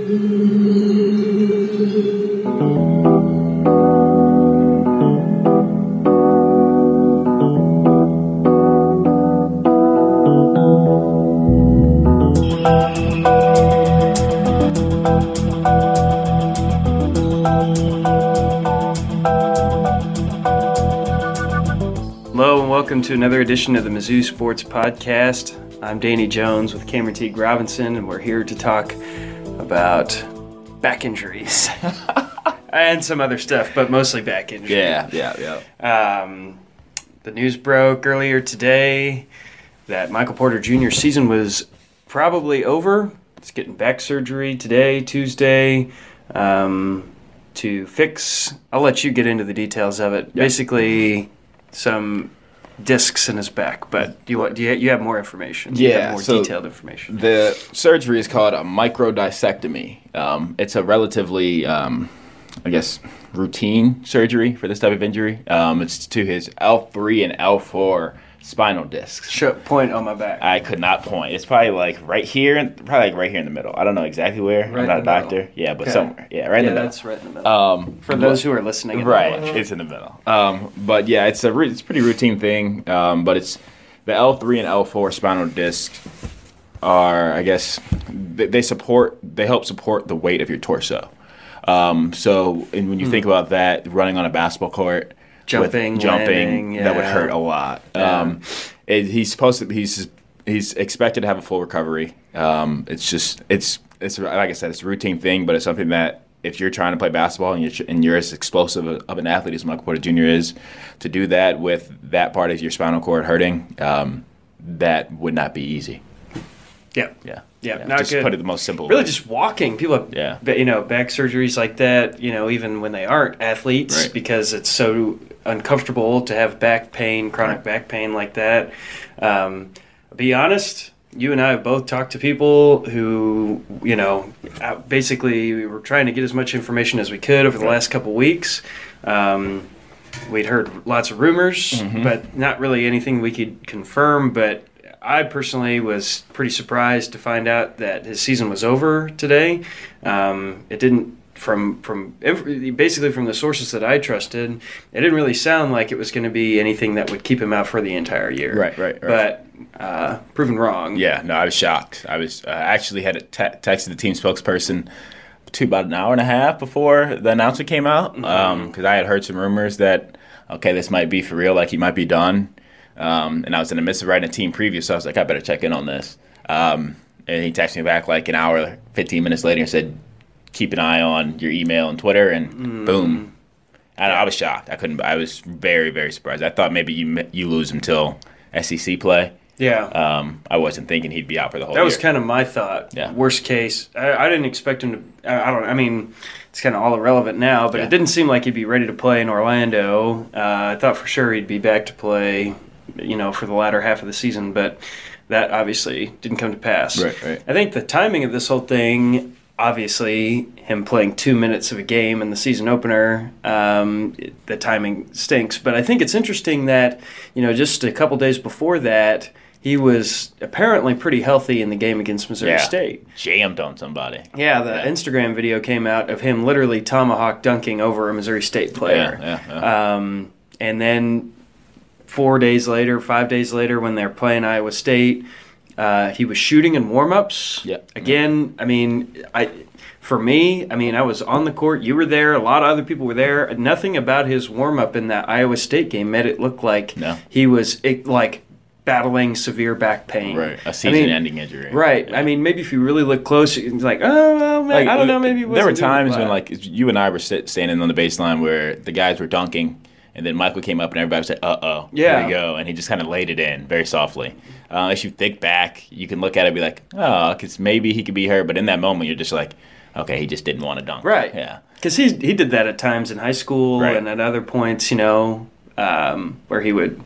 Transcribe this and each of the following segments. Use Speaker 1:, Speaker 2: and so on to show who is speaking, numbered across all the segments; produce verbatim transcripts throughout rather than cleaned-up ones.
Speaker 1: Hello and welcome to another edition of the Mizzou Sports Podcast. I'm Danny Jones with Cameron Teague Robinson, and we're here to talk about back injuries and some other stuff, but mostly back injuries.
Speaker 2: Yeah, yeah, yeah.
Speaker 1: Um, the news broke earlier today that Michael Porter Junior's season was probably over. He's getting back surgery today, Tuesday, um, to fix. I'll let you get into the details of it.
Speaker 2: Yep.
Speaker 1: Basically, some discs in his back, but do you want? Do you, you have more information? You
Speaker 2: Yeah,
Speaker 1: have more
Speaker 2: so
Speaker 1: detailed information.
Speaker 2: The surgery is called a microdissectomy. Um, it's a relatively, um, I guess, routine surgery for this type of injury. Um, it's to his L three and L four spinal discs.
Speaker 1: Show, point on my back.
Speaker 2: I could not point. It's probably like right here, probably like right here in the middle. I don't know exactly where.
Speaker 1: Right
Speaker 2: I'm not
Speaker 1: in
Speaker 2: a
Speaker 1: the
Speaker 2: doctor.
Speaker 1: middle.
Speaker 2: Yeah, but
Speaker 1: Okay.
Speaker 2: somewhere. Yeah, right in
Speaker 1: yeah,
Speaker 2: the middle.
Speaker 1: that's right in the middle.
Speaker 2: Um,
Speaker 1: For those who are listening, in
Speaker 2: right,
Speaker 1: the
Speaker 2: it's in the middle. Um, but yeah, it's a re- it's a pretty routine thing. Um, but it's the L three and L four spinal discs are, I guess, they, they support, they help support the weight of your torso. Um, so, and when you mm. think about that, running on a basketball court,
Speaker 1: jumping,
Speaker 2: with jumping,
Speaker 1: landing, yeah.
Speaker 2: that would hurt a lot.
Speaker 1: Yeah.
Speaker 2: Um, it, he's supposed to, he's he's expected to have a full recovery. Um, it's just, it's it's like I said, it's a routine thing, but it's something that if you're trying to play basketball and you're, and you're as explosive of an athlete as Michael Porter Junior is, to do that with that part of your spinal cord hurting, um, that would not be easy.
Speaker 1: Yeah.
Speaker 2: Yeah.
Speaker 1: Yeah,
Speaker 2: yeah.
Speaker 1: not
Speaker 2: just
Speaker 1: good.
Speaker 2: put it the most simple
Speaker 1: Really
Speaker 2: way.
Speaker 1: just walking. People have,
Speaker 2: Yeah.
Speaker 1: you know, back surgeries like that, you know, even when they aren't athletes,
Speaker 2: Right.
Speaker 1: because it's so uncomfortable to have back pain, chronic
Speaker 2: Right.
Speaker 1: back pain like that. Um, be honest, you and I have both talked to people who, you know, uh, basically we were trying to get as much information as we could over the
Speaker 2: Right.
Speaker 1: last couple of weeks. Um, we'd heard lots of rumors,
Speaker 2: Mm-hmm.
Speaker 1: but not really anything we could confirm, but I personally was pretty surprised to find out that his season was over today. Um, it didn't, from from every, basically from the sources that I trusted, it didn't really sound like it was going to be anything that would keep him out for the entire year.
Speaker 2: Right, right, right.
Speaker 1: But uh, proven wrong.
Speaker 2: Yeah, no, I was shocked. I was uh, actually had a te- texted the team spokesperson to about an hour and a half before the announcement came out, because
Speaker 1: Mm-hmm.
Speaker 2: um, I had heard some rumors that, okay, this might be for real, like he might be done. Um, and I was in the midst of writing a team preview, so I was like, I better check in on this. Um, and he texted me back like an hour, fifteen minutes later and said, keep an eye on your email and Twitter, and
Speaker 1: Mm.
Speaker 2: boom. And I was shocked. I couldn't. I was very, very surprised. I thought maybe you you lose him till S E C play.
Speaker 1: Yeah.
Speaker 2: Um, I wasn't thinking he'd be out for the whole
Speaker 1: That
Speaker 2: year.
Speaker 1: was kind of my thought.
Speaker 2: Yeah.
Speaker 1: Worst case, I, I didn't expect him to. I, I don't. I mean, it's kind of all irrelevant now, but
Speaker 2: Yeah.
Speaker 1: it didn't seem like he'd be ready to play in Orlando. Uh, I thought for sure he'd be back to play, you know, for the latter half of the season, but that obviously didn't come to pass.
Speaker 2: Right, right.
Speaker 1: I think the timing of this whole thing, obviously, him playing two minutes of a game in the season opener, um, it, the timing stinks. But I think it's interesting that, you know, just a couple days before that, he was apparently pretty healthy in the game against Missouri
Speaker 2: Yeah.
Speaker 1: State.
Speaker 2: Jammed on somebody.
Speaker 1: Yeah, the
Speaker 2: Yeah.
Speaker 1: Instagram video came out of him literally tomahawk dunking over a Missouri State player.
Speaker 2: Yeah, yeah, yeah.
Speaker 1: Um, and then four days later, five days later, when they're playing Iowa State, uh, he was shooting in warm-ups.
Speaker 2: Yeah.
Speaker 1: Again, I mean, I for me, I mean, I was on the court. You were there. A lot of other people were there. Nothing about his warm-up in that Iowa State game made it look like
Speaker 2: No.
Speaker 1: he was it, like battling severe back pain.
Speaker 2: Right, a
Speaker 1: I mean,
Speaker 2: season-ending injury.
Speaker 1: Right.
Speaker 2: Yeah.
Speaker 1: I mean, maybe if you really look close, it's like, oh, well, man,
Speaker 2: Like,
Speaker 1: I don't know. Maybe it
Speaker 2: there were
Speaker 1: wasn't doing
Speaker 2: times
Speaker 1: well.
Speaker 2: when like you and I were sit, standing on the baseline where the guys were dunking, and then Michael came up and everybody was like, "Uh oh,
Speaker 1: Yeah.
Speaker 2: here we go," and he just kind of laid it in very softly. Uh, as you think back, you can look at it and be like, "Oh, because maybe he could be hurt," but in that moment, you're just like, "Okay, he just didn't want to dunk."
Speaker 1: Right.
Speaker 2: Yeah.
Speaker 1: Because he he did that at times in high school
Speaker 2: Right.
Speaker 1: and at other points, you know, um, where he would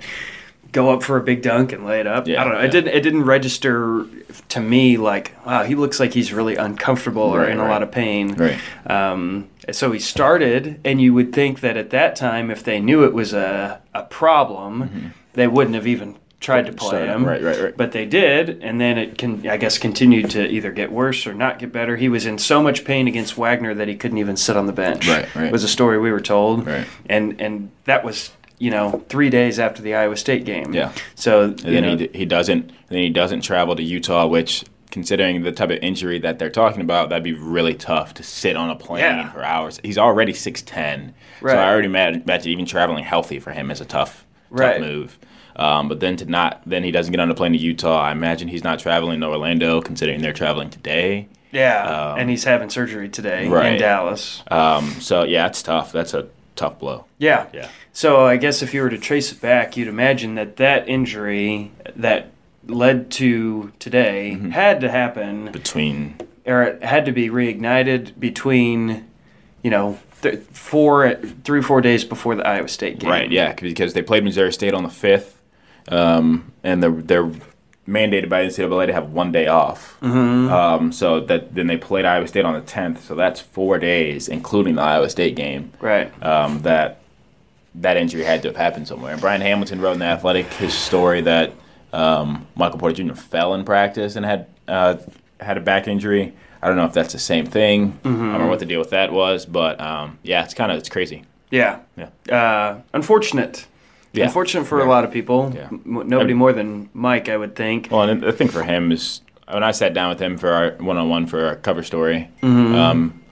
Speaker 1: go up for a big dunk and lay it up.
Speaker 2: Yeah,
Speaker 1: I don't know.
Speaker 2: yeah.
Speaker 1: It didn't it didn't register to me like, wow, he looks like he's really uncomfortable or
Speaker 2: Right,
Speaker 1: in a
Speaker 2: right.
Speaker 1: lot of pain.
Speaker 2: Right.
Speaker 1: Um, so he started, and you would think that at that time, if they knew it was a a problem,
Speaker 2: Mm-hmm.
Speaker 1: they wouldn't have even tried to play
Speaker 2: Start him.
Speaker 1: him.
Speaker 2: Right, right, right.
Speaker 1: But they did, and then it can, I guess, continued to either get worse or not get better. He was in so much pain against Wagner that he couldn't even sit on the bench.
Speaker 2: Right, right.
Speaker 1: It was a story we were told.
Speaker 2: Right.
Speaker 1: And and that was, you know, three days after the Iowa State game.
Speaker 2: Yeah.
Speaker 1: So,
Speaker 2: And
Speaker 1: you
Speaker 2: then
Speaker 1: know,
Speaker 2: he, he doesn't. Then he doesn't travel to Utah, which, considering the type of injury that they're talking about, that'd be really tough to sit on a plane
Speaker 1: Yeah.
Speaker 2: for hours. He's already six ten,
Speaker 1: Right.
Speaker 2: so I already imagine, imagine even traveling healthy for him is a tough, tough
Speaker 1: Right.
Speaker 2: move. Um, but then to not, then he doesn't get on a plane to Utah. I imagine he's not traveling to Orlando, considering they're traveling today.
Speaker 1: yeah,
Speaker 2: um,
Speaker 1: and he's having surgery today
Speaker 2: right.
Speaker 1: in Dallas.
Speaker 2: Um, so yeah, it's tough. That's a tough blow.
Speaker 1: Yeah.
Speaker 2: Yeah.
Speaker 1: So I guess if you were to trace it back, you'd imagine that that injury that led to today
Speaker 2: Mm-hmm.
Speaker 1: had to happen,
Speaker 2: Between
Speaker 1: or it had to be reignited between, you know, th- four, three or four days before the Iowa State game.
Speaker 2: right, yeah, because they played Missouri State on the fifth, um, and they're they're mandated by the N C double A to have one day off.
Speaker 1: Mm-hmm.
Speaker 2: Um, so that then they played Iowa State on the tenth. So that's four days, including the Iowa State game.
Speaker 1: Right.
Speaker 2: Um, that that injury had to have happened somewhere. And Brian Hamilton wrote in the Athletic his story that um, Michael Porter Junior fell in practice and had uh, had a back injury. I don't know if that's the same thing.
Speaker 1: Mm-hmm.
Speaker 2: I don't know what the deal with that was, but um, yeah, it's kind of it's crazy.
Speaker 1: Yeah.
Speaker 2: Yeah.
Speaker 1: Uh, unfortunate.
Speaker 2: Yeah.
Speaker 1: Unfortunate for
Speaker 2: Yeah.
Speaker 1: a lot of people.
Speaker 2: Yeah.
Speaker 1: M- nobody
Speaker 2: I'm-
Speaker 1: more than Mike, I would think.
Speaker 2: Well, and the thing for him is when I sat down with him for our one-on-one for our cover story,
Speaker 1: Mm-hmm.
Speaker 2: um,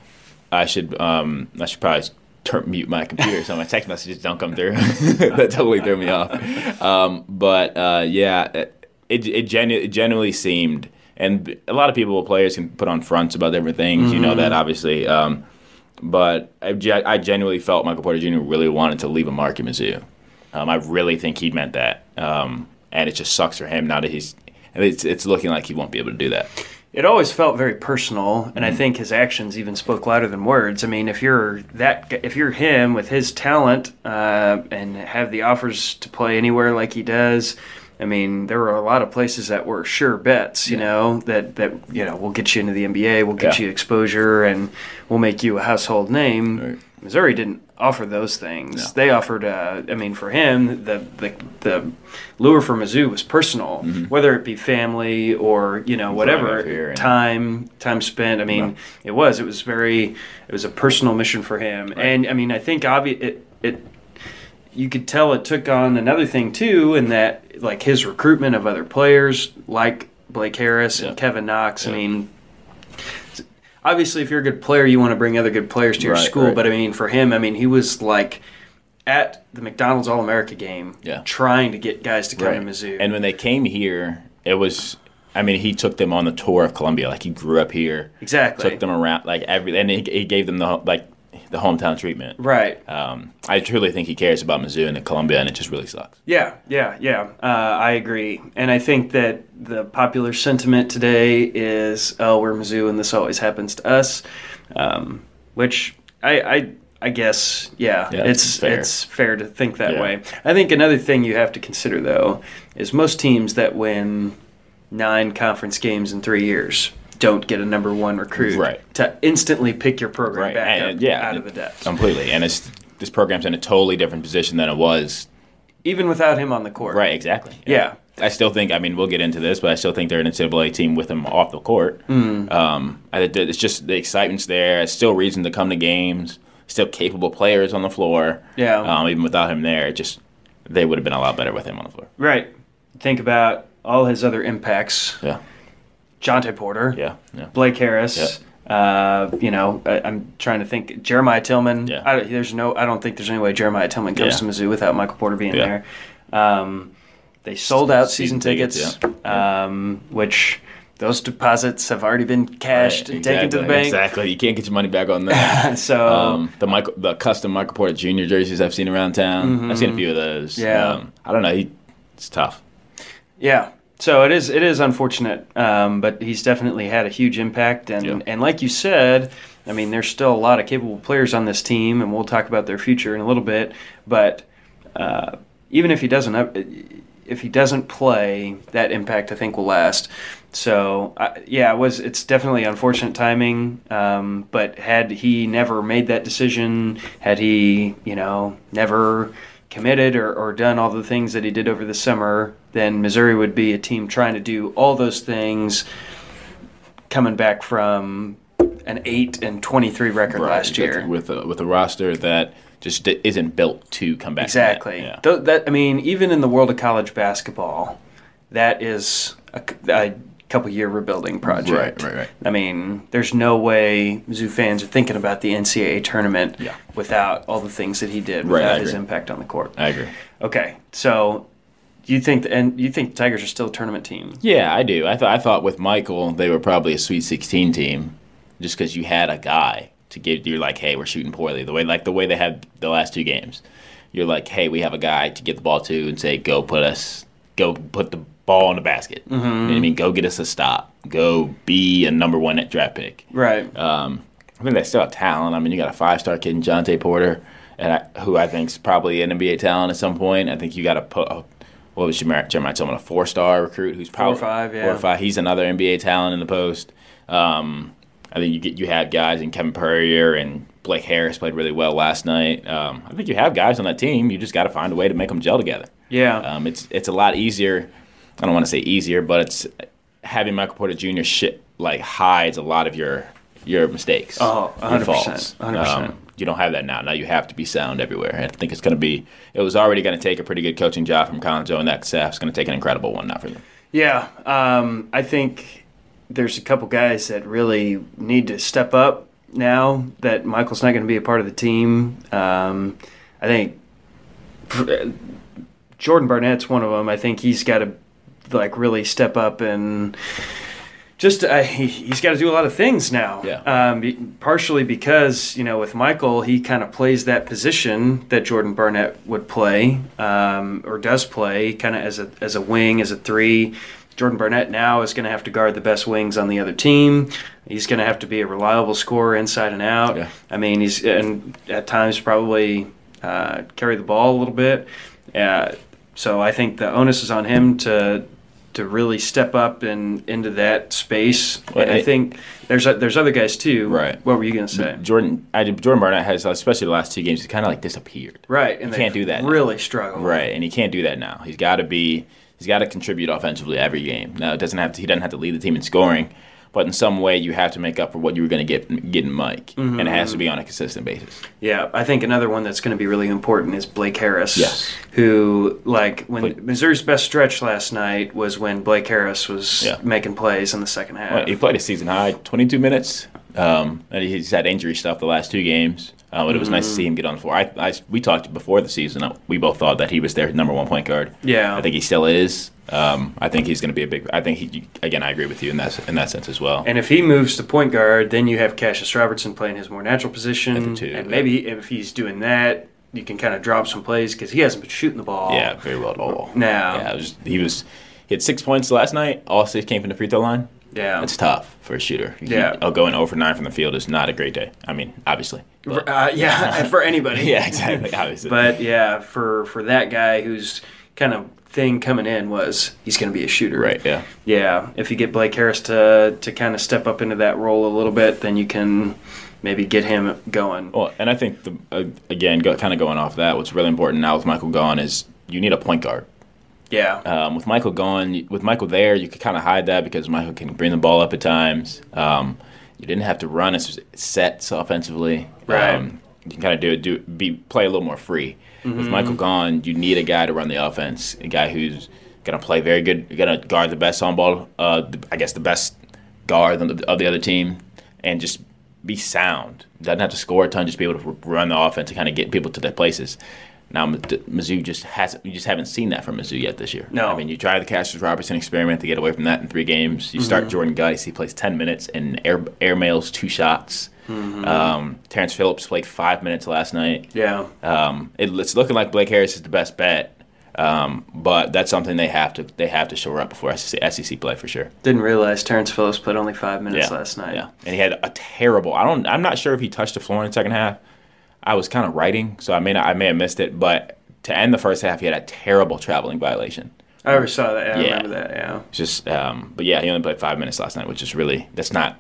Speaker 2: I should um, I should probably turn, mute my computer so my text messages don't come through. That totally threw me off. Um, but uh, yeah, it it, genu- it genuinely seemed, and a lot of people, players, can put on fronts about different things. You know that obviously. Um, but I, ge- I genuinely felt Michael Porter Junior really wanted to leave a mark at Mizzou. Um, I really think he meant that, um, and it just sucks for him now that he's. It's it's looking like he won't be able to do that.
Speaker 1: It always felt very personal, and I think his actions even spoke louder than words. I mean, if you're that, g- if you're him with his talent uh, and have the offers to play anywhere like he does, I mean, there were a lot of places that were sure bets. You
Speaker 2: Yeah.
Speaker 1: know that that you know we'll get you into the N B A, we'll get
Speaker 2: Yeah.
Speaker 1: you exposure, and we'll make you a household name.
Speaker 2: Right.
Speaker 1: Missouri didn't offer those things.
Speaker 2: No.
Speaker 1: They offered, uh, I mean, for him, the, the the lure for Mizzou was personal, whether it be family or you know whatever
Speaker 2: up here and-
Speaker 1: time time spent. I mean,
Speaker 2: No.
Speaker 1: it was it was very it was a personal mission for him, and I mean, I think obvi- it it you could tell it took on another thing too, in that like his recruitment of other players like Blake Harris
Speaker 2: Yeah.
Speaker 1: and Kevin Knox. I
Speaker 2: Yeah.
Speaker 1: mean. Obviously, if you're a good player, you want to bring other good players to your
Speaker 2: Right,
Speaker 1: school.
Speaker 2: right.
Speaker 1: But I mean, for him, I mean, he was like at the McDonald's All America game,
Speaker 2: Yeah.
Speaker 1: trying to get guys to come
Speaker 2: Right.
Speaker 1: to Mizzou.
Speaker 2: And when they came here, it was. I mean, he took them on the tour of Columbia. Like he grew up here.
Speaker 1: exactly.
Speaker 2: Took them around, like every, and he, he gave them the like the hometown treatment.
Speaker 1: Right.
Speaker 2: Um, I truly think he cares about Mizzou and Columbia, and it just really sucks.
Speaker 1: Yeah, yeah, yeah. Uh, I agree. And I think that the popular sentiment today is, oh, we're Mizzou and this always happens to us, um, which I, I, I guess, yeah,
Speaker 2: Yeah,
Speaker 1: it's
Speaker 2: it's fair.
Speaker 1: it's fair to think that
Speaker 2: Yeah.
Speaker 1: way. I think another thing you have to consider, though, is most teams that win nine conference games in three years don't get a number one recruit
Speaker 2: Right.
Speaker 1: to instantly pick your program
Speaker 2: Right.
Speaker 1: back
Speaker 2: And,
Speaker 1: up
Speaker 2: yeah,
Speaker 1: out of the depths.
Speaker 2: Completely. And it's this program's in a totally different position than it was.
Speaker 1: Even without him on the court.
Speaker 2: Right. Exactly.
Speaker 1: Yeah.
Speaker 2: I still think. I mean, we'll get into this, but I still think they're an N C double A team with him off the court.
Speaker 1: Mm.
Speaker 2: Um, I, it's just the excitement's there. It's still reason to come to games. Still capable players on the floor.
Speaker 1: Yeah.
Speaker 2: Um, even without him there, it just they would have been a lot better with him on the floor.
Speaker 1: Right. Think about all his other impacts.
Speaker 2: Yeah.
Speaker 1: Jonte Porter.
Speaker 2: Yeah. Yeah.
Speaker 1: Blake Harris. Uh, you know, I, I'm trying to think. Jeremiah Tillman.
Speaker 2: Yeah.
Speaker 1: I, there's no. I don't think there's any way Jeremiah Tillman comes
Speaker 2: Yeah.
Speaker 1: to Mizzou without Michael Porter being
Speaker 2: Yeah.
Speaker 1: there. Um, they sold out season,
Speaker 2: Season
Speaker 1: tickets,
Speaker 2: tickets, yeah.
Speaker 1: um, which those deposits have already been cashed
Speaker 2: Right,
Speaker 1: and taken to the
Speaker 2: exactly,
Speaker 1: bank.
Speaker 2: Exactly. You can't get your money back on that.
Speaker 1: So
Speaker 2: Um, the Michael, the custom Michael Porter Junior jerseys I've seen around town. I've seen a few of those.
Speaker 1: Mm-hmm. Yeah.
Speaker 2: Um, I don't know. He, it's tough.
Speaker 1: yeah. So it is it is unfortunate, um, but he's definitely had a huge impact, and
Speaker 2: Yeah.
Speaker 1: and like you said, I mean, there's still a lot of capable players on this team, and we'll talk about their future in a little bit. But uh, even if he doesn't up, if he doesn't play, that impact I think will last. So uh, yeah, it was it's definitely unfortunate timing. Um, but had he never made that decision, had he you know never committed or, or done all the things that he did over the summer, then Missouri would be a team trying to do all those things, coming back from an eight and twenty-three record
Speaker 2: right,
Speaker 1: last year
Speaker 2: with a, with a roster that just isn't built to come back.
Speaker 1: Exactly.
Speaker 2: That. Yeah.
Speaker 1: Th- that I mean, even in the world of college basketball, that is a, a couple year rebuilding project.
Speaker 2: Right, right, right.
Speaker 1: I mean, there's no way Mizzou fans are thinking about the N C double A tournament
Speaker 2: yeah.
Speaker 1: without all the things that he did,
Speaker 2: right,
Speaker 1: without his impact on the court.
Speaker 2: I agree.
Speaker 1: Okay, so you think the, and you think the Tigers are still a tournament team?
Speaker 2: Yeah, I do. I thought I thought with Michael they were probably a Sweet sixteen team, just because you had a guy to get. You're like, hey, we're shooting poorly. The way like the way they had the last two games, you're like, hey, we have a guy to get the ball to and say, go put us, go put the ball in the basket.
Speaker 1: Mm-hmm.
Speaker 2: You know what I mean, go get us a stop. Go be a number one draft pick.
Speaker 1: Right.
Speaker 2: Um, I think they still have talent. I mean, you got a five star kid in Jonte Porter, and I, who I think is probably an N B A talent at some point. I think you got to put. A, what was Jeremiah, Jeremiah Tillman, a four star recruit who's probably
Speaker 1: four or five, yeah.
Speaker 2: Four or five. He's another N B A talent in the post. Um, I think you get you had guys in Kevin Purrier and Blake Harris played really well last night. Um, I think you have guys on that team. You just got to find a way to make them gel together.
Speaker 1: Yeah.
Speaker 2: Um, it's it's a lot easier. I don't want to say easier, but it's having Michael Porter Junior shit like hides a lot of your your mistakes.
Speaker 1: Oh, one hundred percent.
Speaker 2: Your faults.
Speaker 1: one hundred percent.
Speaker 2: Um, you don't have that now. Now you have to be sound everywhere. I think it's going to be. It was already going to take a pretty good coaching job from Colin Joe, and that staff's going to take an incredible one now for them.
Speaker 1: Yeah, um, I think there's a couple guys that really need to step up now that Michael's not going to be a part of the team. Um, I think Jordan Barnett's one of them. I think he's got to like really step up and just uh, he, he's got to do a lot of things now.
Speaker 2: Yeah.
Speaker 1: Um, be, partially because, you know, with Michael, he kind of plays that position that Jordan Barnett would play um, or does play kind of as a as a wing, as a three. Jordan Barnett now is going to have to guard the best wings on the other team. He's going to have to be a reliable scorer inside and out.
Speaker 2: Yeah.
Speaker 1: I mean, he's and at times probably uh, carry the ball a little bit. Uh, so I think the onus is on him to to really step up and into that space.
Speaker 2: Well,
Speaker 1: and I
Speaker 2: it,
Speaker 1: think there's there's other guys too.
Speaker 2: Right.
Speaker 1: What were you going to say?
Speaker 2: Jordan I, Jordan Barnett has, especially the last two games, he's kind of like disappeared.
Speaker 1: Right. And
Speaker 2: he can't do that
Speaker 1: really
Speaker 2: now.
Speaker 1: struggle.
Speaker 2: Right, and he can't do that now. He's got to be. He's got to contribute offensively every game. Now, it doesn't have to, he doesn't have to lead the team in scoring, but in some way you have to make up for what you were going to get get in Mike, mm-hmm. and it has to be on a consistent basis.
Speaker 1: Yeah, I think another one that's going to be really important is Blake Harris.
Speaker 2: Yes.
Speaker 1: Who, like, when
Speaker 2: Blake.
Speaker 1: Missouri's best stretch last night was when Blake Harris was
Speaker 2: yeah.
Speaker 1: making plays in the second half.
Speaker 2: Well, he played a season high, twenty-two minutes. Um, and he's had injury stuff the last two games. Uh, but it was mm-hmm. nice to see him get on the floor. I, I, we talked before the season. We both thought that he was their number one point guard.
Speaker 1: Yeah,
Speaker 2: I think he still is. Um, I think he's going to be a big. I think he. Again, I agree with you in that in that sense as well.
Speaker 1: And if he moves to point guard, then you have Cassius Robertson playing his more natural position.
Speaker 2: Two,
Speaker 1: and
Speaker 2: yeah.
Speaker 1: maybe if he's doing that, you can kind of drop some plays because he hasn't been shooting the ball.
Speaker 2: Yeah, very well at all.
Speaker 1: No.
Speaker 2: Yeah, it was, he was. He had six points last night. All six came from the free throw line.
Speaker 1: Yeah,
Speaker 2: it's tough for a shooter.
Speaker 1: Yeah,
Speaker 2: he, going zero for nine from the field is not a great day. I mean, obviously.
Speaker 1: But, uh, yeah, for anybody.
Speaker 2: Yeah, exactly. Obviously.
Speaker 1: But yeah, for for that guy who's kind of thing coming in was he's going to be a shooter.
Speaker 2: Right. Yeah.
Speaker 1: Yeah. If you get Blake Harris to to kind of step up into that role a little bit, then you can maybe get him going.
Speaker 2: Well, and I think the uh, again, go, kind of going off that, what's really important now with Michael gone is you need a point guard.
Speaker 1: Yeah.
Speaker 2: Um, with Michael gone, with Michael there, you could kind of hide that because Michael can bring the ball up at times. Um, you didn't have to run as sets offensively.
Speaker 1: Right.
Speaker 2: Um, you can kind of do it, do be play a little more free.
Speaker 1: Mm-hmm.
Speaker 2: With Michael gone, you need a guy to run the offense, a guy who's going to play very good, going to guard the best on ball, uh, I guess the best guard of the, of the other team, and just be sound. Doesn't have to score a ton, just be able to run the offense and kind of get people to their places. Now, Mizzou just hasn't. You just haven't seen that from Mizzou yet this year.
Speaker 1: No,
Speaker 2: I mean, you try the Cassius Robertson experiment to get away from that in three games. You
Speaker 1: mm-hmm.
Speaker 2: start Jordan Geis. He plays ten minutes and air airmails two shots.
Speaker 1: Mm-hmm.
Speaker 2: Um, Terrence Phillips played five minutes last night.
Speaker 1: Yeah,
Speaker 2: um, it, it's looking like Blake Harris is the best bet, um, but that's something they have to they have to shore up before S E C play for sure.
Speaker 1: Didn't realize Terrence Phillips played only five minutes
Speaker 2: yeah.
Speaker 1: last night.
Speaker 2: Yeah, and he had a terrible. I don't. I'm not sure if he touched the floor in the second half. I was kind of writing, so I may not, I may have missed it, but to end the first half, he had a terrible traveling violation.
Speaker 1: I ever saw that. Yeah, I
Speaker 2: yeah.
Speaker 1: remember that. Yeah.
Speaker 2: Just, um, but yeah, he only played five minutes last night, which is really that's not.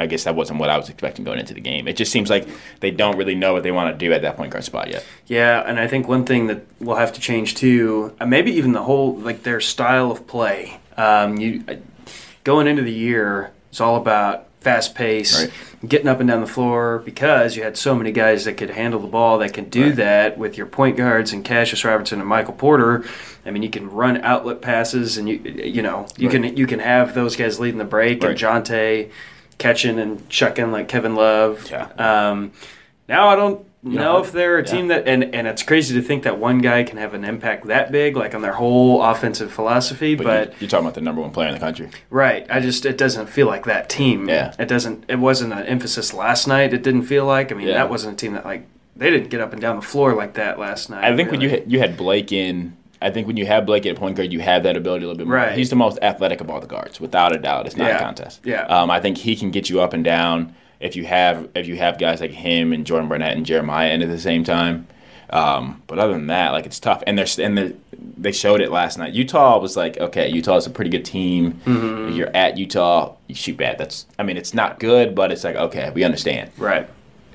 Speaker 2: I guess that wasn't what I was expecting going into the game. It just seems like they don't really know what they want to do at that point guard spot yet.
Speaker 1: Yeah, and I think one thing that will have to change too, uh, maybe even the whole like their style of play. Um, you uh, going into the year, it's all about fast pace,
Speaker 2: right.
Speaker 1: getting up and down the floor because you had so many guys that could handle the ball that could do
Speaker 2: right.
Speaker 1: that with your point guards and Cassius Robertson and Michael Porter. I mean, you can run outlet passes, and you you know you right. can you can have those guys leading the break,
Speaker 2: right.
Speaker 1: and Jonte catching and chucking like Kevin Love.
Speaker 2: Yeah.
Speaker 1: Um, now I don't
Speaker 2: you
Speaker 1: know
Speaker 2: know,
Speaker 1: if they're a
Speaker 2: yeah.
Speaker 1: team that, and, and it's crazy to think that one guy can have an impact that big, like on their whole offensive philosophy.
Speaker 2: But,
Speaker 1: but
Speaker 2: you, you're talking about the number one player in the country,
Speaker 1: right? I just it doesn't feel like that team.
Speaker 2: Yeah.
Speaker 1: It doesn't. It wasn't an emphasis last night. It didn't feel like. I mean,
Speaker 2: Yeah.
Speaker 1: that wasn't a team that like they didn't get up and down the floor like that last night.
Speaker 2: I think
Speaker 1: really.
Speaker 2: when you had, you had Blake in, I think when you have Blake at point guard, you have that ability a little bit more.
Speaker 1: Right.
Speaker 2: He's the most athletic of all the guards, without a doubt. It's not
Speaker 1: Yeah.
Speaker 2: a contest.
Speaker 1: Yeah.
Speaker 2: Um, I think he can get you up and down if you have if you have guys like him and Jordan Barnett and Jeremiah in at the same time. Um, but other than that, like it's tough. And they're and they're, they showed it last night. Utah was like, okay, Utah is a pretty good team.
Speaker 1: Mm-hmm.
Speaker 2: You're at Utah, you shoot bad. That's I mean, it's not good, but it's like okay, we understand.
Speaker 1: right.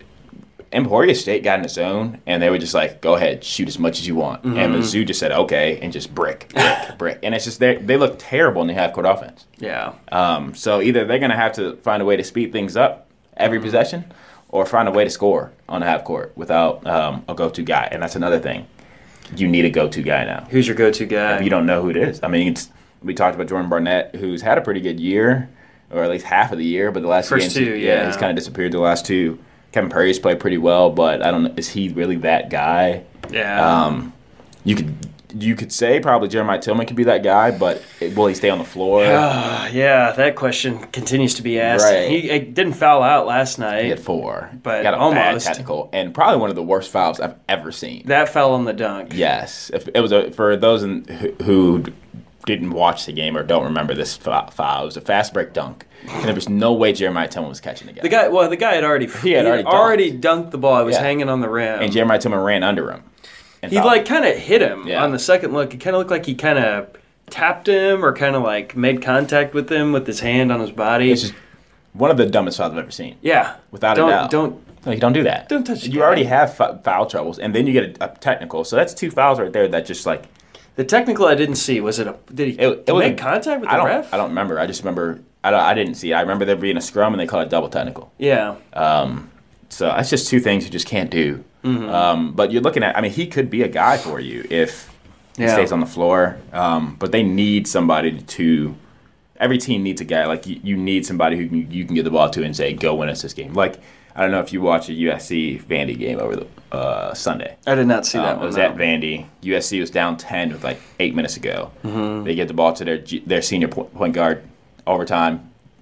Speaker 2: Emporia State got in the zone, and they were just like, go ahead, shoot as much as you want.
Speaker 1: Mm-hmm.
Speaker 2: And Mizzou just said, okay, and just brick, brick, brick. And it's just, they they look terrible in the half-court offense.
Speaker 1: Yeah.
Speaker 2: Um, so either they're going to have to find a way to speed things up every possession or find a way to score on the half-court without um, a go-to guy. And that's another thing. You need a go-to guy now.
Speaker 1: Who's your go-to guy?
Speaker 2: If you don't know who it is. I mean, it's, we talked about Jordan Barnett, who's had a pretty good year, or at least half of the year, but the last
Speaker 1: First
Speaker 2: two games,
Speaker 1: two,
Speaker 2: he- yeah,
Speaker 1: yeah.
Speaker 2: he's kind of disappeared the last two. Kevin Purry's played pretty well, but I don't know. Is he really that guy?
Speaker 1: yeah.
Speaker 2: Um, you could you could say probably Jeremiah Tillman could be that guy, but will he stay on the floor?
Speaker 1: Uh, yeah, that question continues to be asked.
Speaker 2: Right.
Speaker 1: He, he didn't foul out last night.
Speaker 2: He had four,
Speaker 1: But
Speaker 2: he got a
Speaker 1: almost.
Speaker 2: bad technical, and probably one of the worst fouls I've ever seen.
Speaker 1: That fell on the dunk.
Speaker 2: Yes, if it was a, for those in, who, who didn't watch the game or don't remember this foul. It was a fast break dunk, and there was no way Jeremiah Tillman was catching the guy.
Speaker 1: The guy, well, the guy had already
Speaker 2: He had already dunked.
Speaker 1: already dunked the ball. It was
Speaker 2: Yeah.
Speaker 1: hanging on the rim.
Speaker 2: and Jeremiah Tillman ran under him. And
Speaker 1: he
Speaker 2: fouled
Speaker 1: like
Speaker 2: him.
Speaker 1: kind of hit him
Speaker 2: Yeah.
Speaker 1: on the second look. It kind of looked like he kind of tapped him or kind of like made contact with him with his hand on his body.
Speaker 2: It's just one of the dumbest fouls I've ever seen.
Speaker 1: yeah,
Speaker 2: Without
Speaker 1: don't,
Speaker 2: a doubt.
Speaker 1: Don't
Speaker 2: No, you don't do that.
Speaker 1: Don't touch the
Speaker 2: You
Speaker 1: guy.
Speaker 2: already have f- foul troubles, and then you get a, a technical. So that's two fouls right there that just like
Speaker 1: the technical I didn't see. Was it a did he
Speaker 2: It- it
Speaker 1: did
Speaker 2: was
Speaker 1: make
Speaker 2: a-
Speaker 1: contact with
Speaker 2: I
Speaker 1: the
Speaker 2: don't.
Speaker 1: ref?
Speaker 2: I don't remember. I just remember. I don't, I didn't see it. I remember there being a scrum, and they call it double technical.
Speaker 1: Yeah,
Speaker 2: Um, so that's just two things you just can't do.
Speaker 1: Mm-hmm.
Speaker 2: Um, but you're looking at. I mean, he could be a guy for you if he
Speaker 1: Yeah.
Speaker 2: stays on the floor. Um, but they need somebody to. Every team needs a guy like you. You need somebody who can, you can get the ball to and say, "Go win us this game." Like I don't know if you watch a U S C Vandy game over the uh, Sunday.
Speaker 1: I did not see that
Speaker 2: Um,
Speaker 1: one.
Speaker 2: it was
Speaker 1: no.
Speaker 2: at Vandy. U S C was down ten with like eight minutes ago.
Speaker 1: Mm-hmm.
Speaker 2: They get the ball to their G- their senior po- point guard, overtime,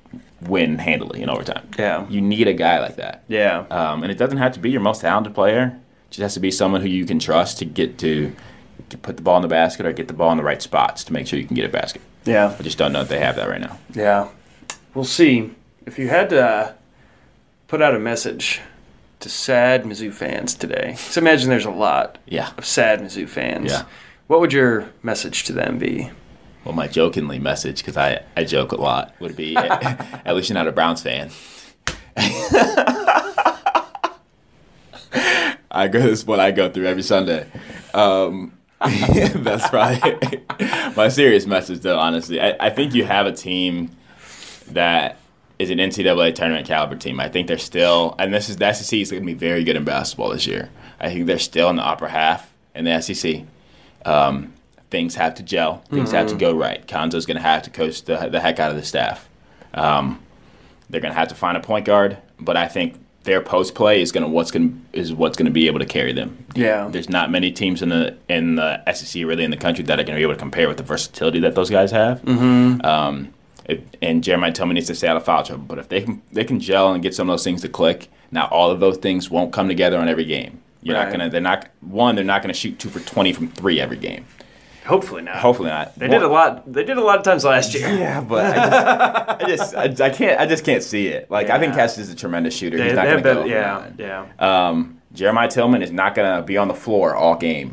Speaker 2: win handily in overtime.
Speaker 1: Yeah.
Speaker 2: You need a guy like that.
Speaker 1: Yeah,
Speaker 2: Um, and it doesn't have to be your most talented player. It just has to be someone who you can trust to get to, to put the ball in the basket or get the ball in the right spots to make sure you can get a basket.
Speaker 1: yeah,
Speaker 2: I just don't know if they have that right now.
Speaker 1: yeah. We'll see. If you had to uh, put out a message to sad Mizzou fans today, so imagine there's a lot
Speaker 2: Yeah.
Speaker 1: of sad Mizzou fans.
Speaker 2: Yeah.
Speaker 1: What would your message to them be?
Speaker 2: Well, my jokingly message, because I, I joke a lot, would be at least you're not a Browns fan. I go. This is what I go through every Sunday. Um, that's probably my serious message, though. Honestly, I, I think you have a team that is an N C double A tournament caliber team. I think they're still, and this is the S E C is going to be very good in basketball this year. I think they're still in the upper half in the S E C. Um, things have to gel. Things have to go right. Konzo's going to have to coach the, the heck out of the staff. Um, they're going to have to find a point guard, but I think their post play is going to what's going is what's going to be able to carry them.
Speaker 1: Yeah.
Speaker 2: There's not many teams in the in the S E C really in the country that are going to be able to compare with the versatility that those guys have.
Speaker 1: Mm-hmm.
Speaker 2: Um, it, and Jeremiah Tillman needs to stay out of foul trouble. But if they can they can gel and get some of those things to click, now all of those things won't come together on every game. You're
Speaker 1: Right.
Speaker 2: not gonna. They're not one. They're not gonna shoot two for twenty from three every game.
Speaker 1: Hopefully not.
Speaker 2: Hopefully not.
Speaker 1: They did a lot. They did a lot of times last year.
Speaker 2: Yeah, but I just, I just, I, I can't, I just can't see it. Like I think
Speaker 1: Yeah.
Speaker 2: Cassius is a tremendous shooter.
Speaker 1: They,
Speaker 2: He's not
Speaker 1: they
Speaker 2: going
Speaker 1: have
Speaker 2: to
Speaker 1: better,
Speaker 2: go.
Speaker 1: yeah,
Speaker 2: over
Speaker 1: yeah.
Speaker 2: nine. Um, Jeremiah Tillman is not going to be on the floor all game.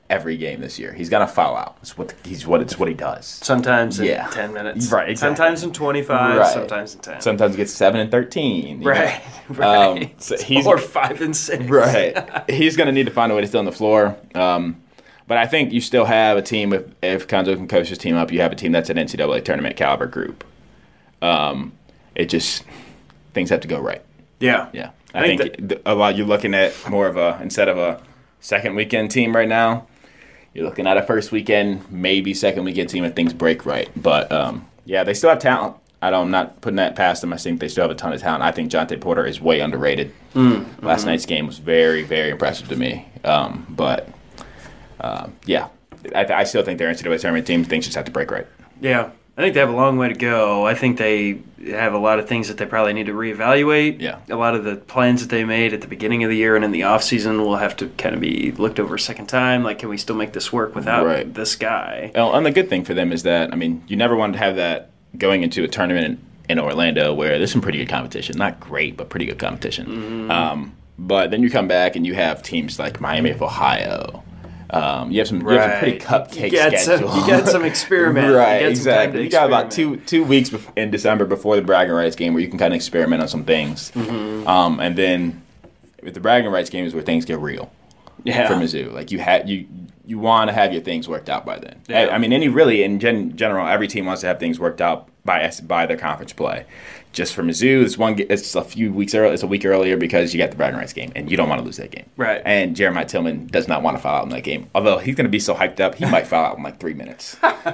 Speaker 2: every game this year. He's gonna foul out. It's what the, he's what it's what he does.
Speaker 1: Sometimes in
Speaker 2: Yeah.
Speaker 1: ten minutes.
Speaker 2: Right, exactly.
Speaker 1: Sometimes in twenty-five,
Speaker 2: Right.
Speaker 1: sometimes in ten.
Speaker 2: Sometimes he gets seven and thirteen. you
Speaker 1: Right,
Speaker 2: know?
Speaker 1: right.
Speaker 2: Um, so he's
Speaker 1: or five and six.
Speaker 2: right. He's gonna need to find a way to stay on the floor. Um, but I think you still have a team if if Konzo can coach his team up. You have a team that's an N C double A tournament caliber group. Um, it just things have to go right.
Speaker 1: Yeah.
Speaker 2: Yeah,
Speaker 1: I
Speaker 2: I,
Speaker 1: think
Speaker 2: think, th- a lot. You're looking at more of a instead of a second weekend team right now. You're looking at a first weekend, maybe second weekend team if things break right. But um, yeah, they still have talent. I don't, I'm not putting that past them. I think they still have a ton of talent. I think Jonte Porter is way underrated.
Speaker 1: Mm,
Speaker 2: Last
Speaker 1: mm.
Speaker 2: night's game was very, very impressive to me. Um, but um, yeah, I, I still think their N C double A tournament team things just have to break right.
Speaker 1: Yeah. I think they have a long way to go. I think they have a lot of things that they probably need to reevaluate.
Speaker 2: Yeah.
Speaker 1: A lot of the plans that they made at the beginning of the year and in the offseason will have to kind of be looked over a second time. Like, can we still make this work without
Speaker 2: Right.
Speaker 1: this guy?
Speaker 2: Well, and the good thing for them is that, I mean, you never wanted to have that going into a tournament in, in Orlando where there's some pretty good competition. Not great, but pretty good competition.
Speaker 1: Mm-hmm.
Speaker 2: Um, but then you come back and you have teams like Miami of Ohio. Um, you have some, you have some pretty cupcake
Speaker 1: you got
Speaker 2: schedule.
Speaker 1: Some, you got some experiment.
Speaker 2: right,
Speaker 1: you got some time
Speaker 2: exactly.
Speaker 1: to
Speaker 2: You got about
Speaker 1: experiment.
Speaker 2: two two weeks bef- in December before the bragging rights game where you can kind of experiment on some things.
Speaker 1: Mm-hmm.
Speaker 2: Um, and then with the bragging rights game is where things get real.
Speaker 1: Yeah.
Speaker 2: For Mizzou, like you had you you want to have your things worked out by then.
Speaker 1: Yeah.
Speaker 2: I, I mean, any really in gen, general, every team wants to have things worked out by by their conference play. Just for Mizzou, it's one. It's a few weeks early. It's a week earlier because you got the bragging rights game, and you don't want to lose that game.
Speaker 1: Right.
Speaker 2: And Jeremiah Tillman does not want to foul out in that game. Although he's going to be so hyped up, he might foul out in like three minutes.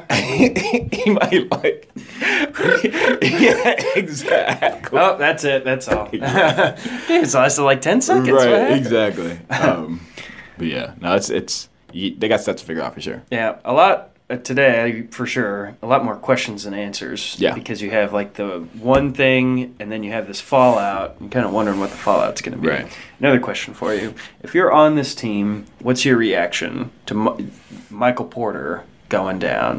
Speaker 2: he might like. yeah, exactly.
Speaker 1: Oh, that's it. That's all. It's lasted like ten seconds.
Speaker 2: Right.
Speaker 1: Right?
Speaker 2: Exactly. Um, but yeah, no, it's it's you, they got stuff to figure out for sure.
Speaker 1: Yeah, a lot uh, today for sure. A lot more questions than answers.
Speaker 2: Yeah.
Speaker 1: Because you have like the one thing, and then you have this fallout. I'm kind of wondering what the fallout's going to be.
Speaker 2: Right.
Speaker 1: Another question for you: if you're on this team, what's your reaction to M- Michael Porter going down?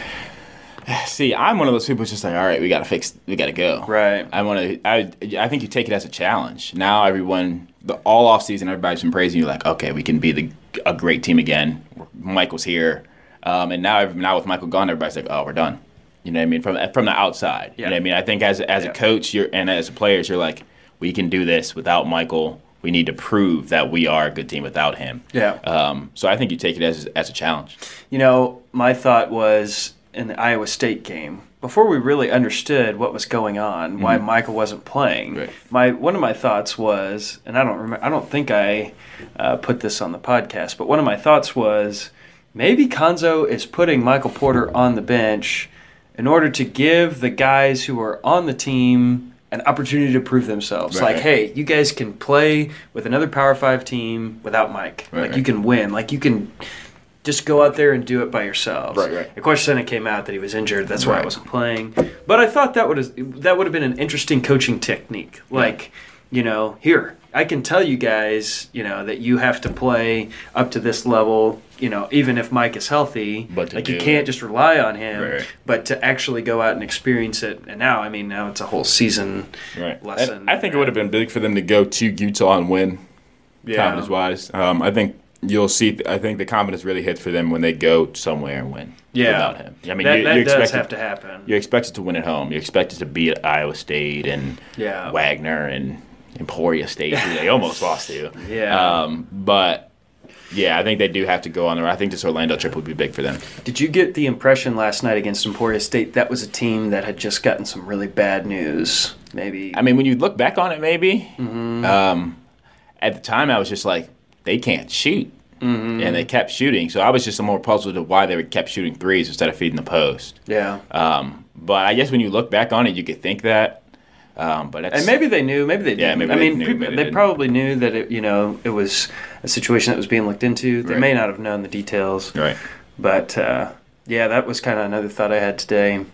Speaker 2: See, I'm one of those people who's just like, all right, we got to fix, we got to go.
Speaker 1: Right.
Speaker 2: I want to. I I think you take it as a challenge. Now everyone, the all off season, everybody's been praising you, like, okay, we can be the a great team again. Michael's here, um, and now now with Michael gone, everybody's like, oh, we're done. You know what I mean? From from the outside.
Speaker 1: Yeah.
Speaker 2: You know what I mean? I think as as
Speaker 1: Yeah.
Speaker 2: a coach, you're and as a players, you're like, we can do this without Michael. We need to prove that we are a good team without him.
Speaker 1: Yeah.
Speaker 2: Um, so I think you take it as as a challenge.
Speaker 1: You know, my thought was in the Iowa State game, before we really understood what was going on, why Michael wasn't playing.
Speaker 2: Right.
Speaker 1: My one of my thoughts was, and I don't remember, I don't think I uh, put this on the podcast, but one of my thoughts was maybe Konzo is putting Michael Porter on the bench in order to give the guys who are on the team an opportunity to prove themselves.
Speaker 2: Right.
Speaker 1: Like, hey, you guys can play with another Power Five team without Mike.
Speaker 2: Right,
Speaker 1: like
Speaker 2: right.
Speaker 1: you can win. Like you can just go out there and do it by yourselves.
Speaker 2: Right, right.
Speaker 1: Of course, then it came out that he was injured. That's why I
Speaker 2: Right.
Speaker 1: wasn't playing. But I thought that would have that would have been an interesting coaching technique. Like, you know, here I can tell you guys, you know, that you have to play up to this level. You know, even if Mike is healthy,
Speaker 2: But to
Speaker 1: like you
Speaker 2: do
Speaker 1: can't
Speaker 2: it.
Speaker 1: just rely on him.
Speaker 2: Right.
Speaker 1: But to actually go out and experience it, and now, I mean, now it's a whole season
Speaker 2: Right.
Speaker 1: lesson.
Speaker 2: And I think it would have been big for them to go to Utah and win.
Speaker 1: Yeah.
Speaker 2: Confidence wise, um, I think you'll see. I think the confidence really hits for them when they go somewhere and win.
Speaker 1: Yeah.
Speaker 2: Without him, I mean,
Speaker 1: that
Speaker 2: you,
Speaker 1: that
Speaker 2: you
Speaker 1: does
Speaker 2: expect
Speaker 1: have to happen.
Speaker 2: You're expected to win at home. You're expected to beat Iowa State and
Speaker 1: Yeah.
Speaker 2: Wagner and Emporia State, who they almost lost to.
Speaker 1: Yeah.
Speaker 2: Um, but yeah, I think they do have to go on the road. I think this Orlando trip would be big for them.
Speaker 1: Did you get the impression last night against Emporia State that was a team that had just gotten some really bad news? Maybe.
Speaker 2: I mean, when you look back on it, maybe
Speaker 1: Mm-hmm.
Speaker 2: um, at the time I was just like, they can't shoot.
Speaker 1: Mm-hmm.
Speaker 2: And they kept shooting, so I was just more puzzled at why they kept shooting threes instead of feeding the post.
Speaker 1: Yeah.
Speaker 2: Um, but I guess when you look back on it, you could think that. Um, but that's,
Speaker 1: And maybe they knew, maybe they didn't.
Speaker 2: Yeah, maybe
Speaker 1: I
Speaker 2: they
Speaker 1: mean,
Speaker 2: knew,
Speaker 1: people,
Speaker 2: maybe
Speaker 1: they
Speaker 2: they didn't.
Speaker 1: probably knew that it, you know, it was a situation that was being looked into. They
Speaker 2: Right.
Speaker 1: may not have known the details.
Speaker 2: right.
Speaker 1: But uh, yeah, that was kind of another thought I had today.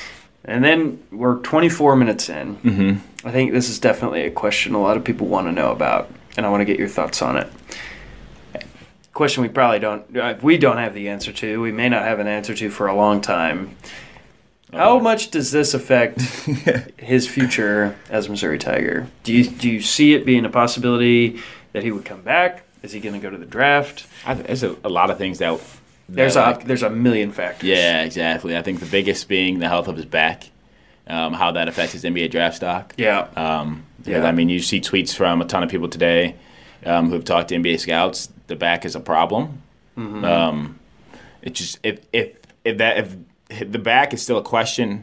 Speaker 1: And then we're twenty-four minutes in.
Speaker 2: Mm-hmm.
Speaker 1: I think this is definitely a question a lot of people want to know about, and I want to get your thoughts on it. Question we probably don't, uh, we don't have the answer to. We may not have an answer to for a long time. How much does this affect his future as a Missouri Tiger? Do you do you see it being a possibility that he would come back Is he going to go to the draft?
Speaker 2: I, there's a, a lot of things that. that
Speaker 1: there's a
Speaker 2: like,
Speaker 1: there's a million factors.
Speaker 2: Yeah, exactly. I think the biggest being the health of his back, um, how that affects his N B A draft stock.
Speaker 1: Yeah.
Speaker 2: Um,
Speaker 1: yeah.
Speaker 2: I mean, you see tweets from a ton of people today um, who've talked to N B A scouts. The back is a problem.
Speaker 1: Mm-hmm.
Speaker 2: Um, it just if if if that if the back is still a question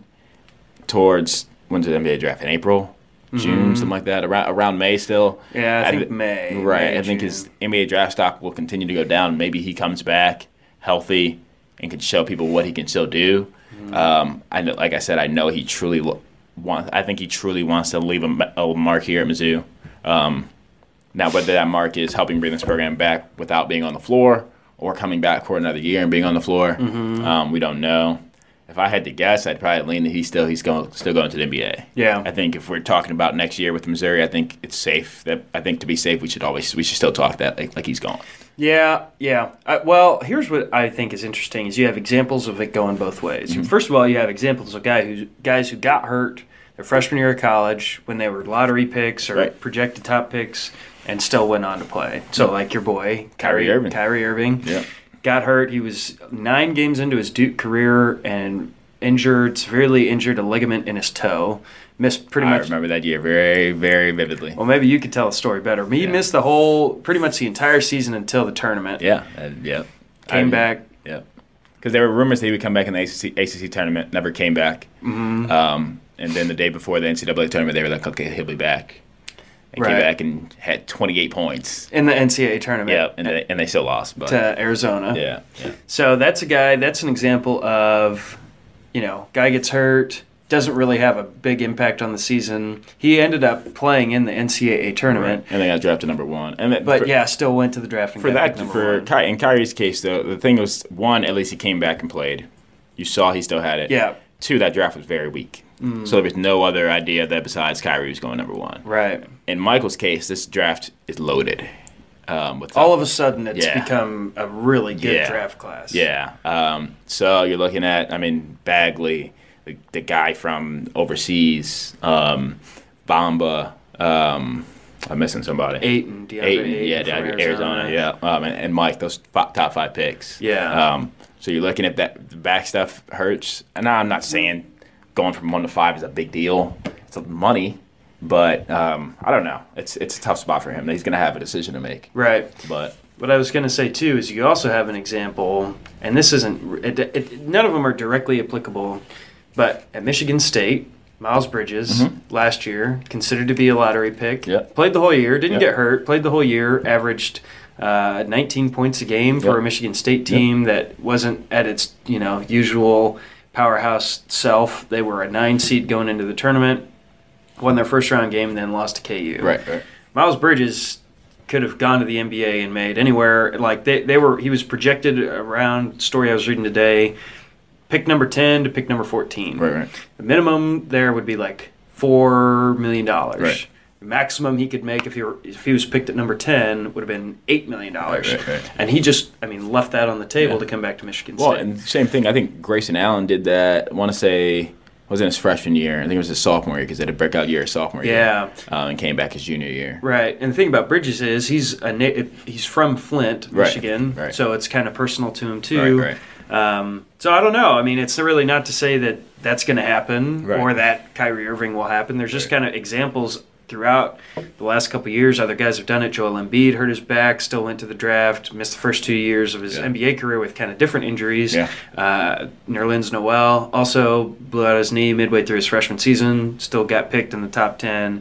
Speaker 2: towards when's the N B A draft in April, June, mm-hmm. something like that, around around May still.
Speaker 1: Yeah, I, I think
Speaker 2: th-
Speaker 1: May.
Speaker 2: Right,
Speaker 1: May,
Speaker 2: I think
Speaker 1: June.
Speaker 2: his N B A draft stock will continue to go down. Maybe he comes back healthy and can show people what he can still do. Mm-hmm. Um, I know, like I said, I know he truly wants. I think he truly wants to leave a, a mark here at Mizzou. Um, now, whether that mark is helping bring this program back without being on the floor or coming back for another year and being on the floor,
Speaker 1: mm-hmm.
Speaker 2: um, we don't know. If I had to guess, I'd probably lean that he's still he's going still going to the N B A.
Speaker 1: Yeah,
Speaker 2: I think if we're talking about next year with Missouri, I think it's safe. That I think to be safe, we should always we should still talk that like, like he's going.
Speaker 1: Yeah, yeah. Uh, well, here's what I think is interesting: is you have examples of it going both ways. Mm-hmm. First of all, you have examples of guy who guys who got hurt their freshman year of college when they were lottery picks or
Speaker 2: right.
Speaker 1: projected top picks and still went on to play. So, like your boy
Speaker 2: Kyrie, Kyrie Irving,
Speaker 1: Kyrie Irving,
Speaker 2: yeah.
Speaker 1: got hurt. He was nine games into his Duke career and injured, severely injured a ligament in his toe. Missed pretty much.
Speaker 2: I remember that year very, very vividly.
Speaker 1: Well, maybe you could tell the story better. He yeah. missed the whole, pretty much the entire season until the tournament.
Speaker 2: Yeah, uh, yeah.
Speaker 1: Came
Speaker 2: I,
Speaker 1: back.
Speaker 2: Yeah. Because there were rumors that he would come back in the A C C, A C C tournament. Never came back.
Speaker 1: Mm-hmm.
Speaker 2: Um, and then the day before the N C double A tournament, they were like, "Okay, he'll be back." And
Speaker 1: right.
Speaker 2: came back and had twenty-eight points
Speaker 1: in the N C double A tournament.
Speaker 2: Yeah, and they, and they still lost, but
Speaker 1: to Arizona.
Speaker 2: Yeah, yeah.
Speaker 1: So that's a guy. That's an example of, you know, guy gets hurt, doesn't really have a big impact on the season. He ended up playing in the N C double A tournament,
Speaker 2: right. and they got drafted number one. And that,
Speaker 1: but
Speaker 2: for,
Speaker 1: yeah, still went to the draft. And
Speaker 2: for
Speaker 1: got
Speaker 2: that, for
Speaker 1: one.
Speaker 2: Ky, in Kyrie's case, though, the thing was one, at least he came back and played. You saw he still had it.
Speaker 1: Yeah.
Speaker 2: Two, that draft was very weak. Mm. So there was no other idea that besides Kyrie was going number one.
Speaker 1: Right.
Speaker 2: In Michael's case, this draft is loaded. Um, with
Speaker 1: all of a sudden, it's
Speaker 2: yeah.
Speaker 1: become a really good
Speaker 2: yeah.
Speaker 1: draft class.
Speaker 2: Yeah. Um, so you're looking at, I mean, Bagley, the, the guy from overseas, um, Bamba. Um, I'm missing somebody.
Speaker 1: Ayton, DeAndre
Speaker 2: Ayton,
Speaker 1: Ayton
Speaker 2: yeah,
Speaker 1: from
Speaker 2: Arizona,
Speaker 1: Arizona.
Speaker 2: yeah, um, and, and Mike, those f- top five picks.
Speaker 1: Yeah.
Speaker 2: Um, so you're looking at that. The back stuff hurts, and now I'm not saying going from one to five is a big deal. It's money, but um, I don't know. It's it's a tough spot for him. He's going to have a decision to make.
Speaker 1: Right.
Speaker 2: But
Speaker 1: what I was going to say too is you also have an example, and this isn't. It, it, none of them are directly applicable, but at Michigan State. Miles Bridges, mm-hmm. last year, considered to be a lottery pick.
Speaker 2: Yep.
Speaker 1: Played the whole year, didn't
Speaker 2: yep.
Speaker 1: get hurt, played the whole year, averaged uh, nineteen points a game for
Speaker 2: yep.
Speaker 1: a Michigan State team yep. that wasn't at its you know usual powerhouse self. They were a nine seed going into the tournament, won their first round game, and then lost to K U.
Speaker 2: Right, right.
Speaker 1: Miles Bridges could have gone to the N B A and made anywhere. Like they, they were, he was projected around, story I was reading today, pick number ten to pick number fourteen.
Speaker 2: Right, right.
Speaker 1: The minimum there would be like four million dollars.
Speaker 2: Right.
Speaker 1: The maximum he could make if he were, if he was picked at number ten would have been eight million dollars.
Speaker 2: Right, right, right.
Speaker 1: And he just, I mean, left that on the table
Speaker 2: yeah.
Speaker 1: to come back to Michigan
Speaker 2: well,
Speaker 1: State.
Speaker 2: and same thing. I think Grayson Allen did that. I want to say was in his freshman year. I think it was his sophomore year because they had a breakout year his sophomore
Speaker 1: yeah.
Speaker 2: year. Yeah. Um, and came back his junior year.
Speaker 1: Right. And the thing about Bridges is he's a na- he's from Flint, Michigan.
Speaker 2: Right. Right.
Speaker 1: So it's kind of personal to him too.
Speaker 2: Right, right.
Speaker 1: Um, so I don't know. I mean, it's really not to say that that's going to happen
Speaker 2: right.
Speaker 1: or that Kyrie Irving will happen. There's just
Speaker 2: right.
Speaker 1: kind of examples throughout the last couple of years. Other guys have done it. Joel Embiid hurt his back, still went to the draft, missed the first two years of his
Speaker 2: yeah.
Speaker 1: N B A career with kind of different injuries.
Speaker 2: Yeah.
Speaker 1: Uh, Nerlens Noel also blew out his knee midway through his freshman season, still got picked in the top ten.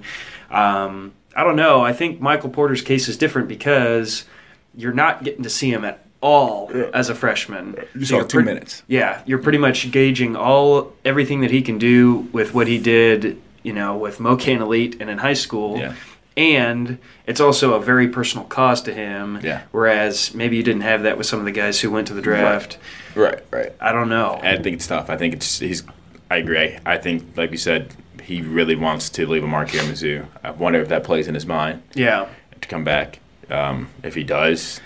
Speaker 1: Um, I don't know. I think Michael Porter's case is different because you're not getting to see him at all
Speaker 2: yeah.
Speaker 1: as a freshman.
Speaker 2: You
Speaker 1: so
Speaker 2: saw two
Speaker 1: pre-
Speaker 2: minutes.
Speaker 1: Yeah, you're pretty much gauging all everything that he can do with what he did, you know, with Mocan Elite and in high school.
Speaker 2: Yeah.
Speaker 1: And it's also a very personal cost to him.
Speaker 2: Yeah.
Speaker 1: Whereas maybe you didn't have that with some of the guys who went to the draft.
Speaker 2: Right, right.
Speaker 1: I don't know.
Speaker 2: I think it's tough. I think it's he's. I agree. I think, like you said, he really wants to leave a mark here in Mizzou. I wonder if that plays in his mind.
Speaker 1: Yeah.
Speaker 2: To come back. Um, if he does.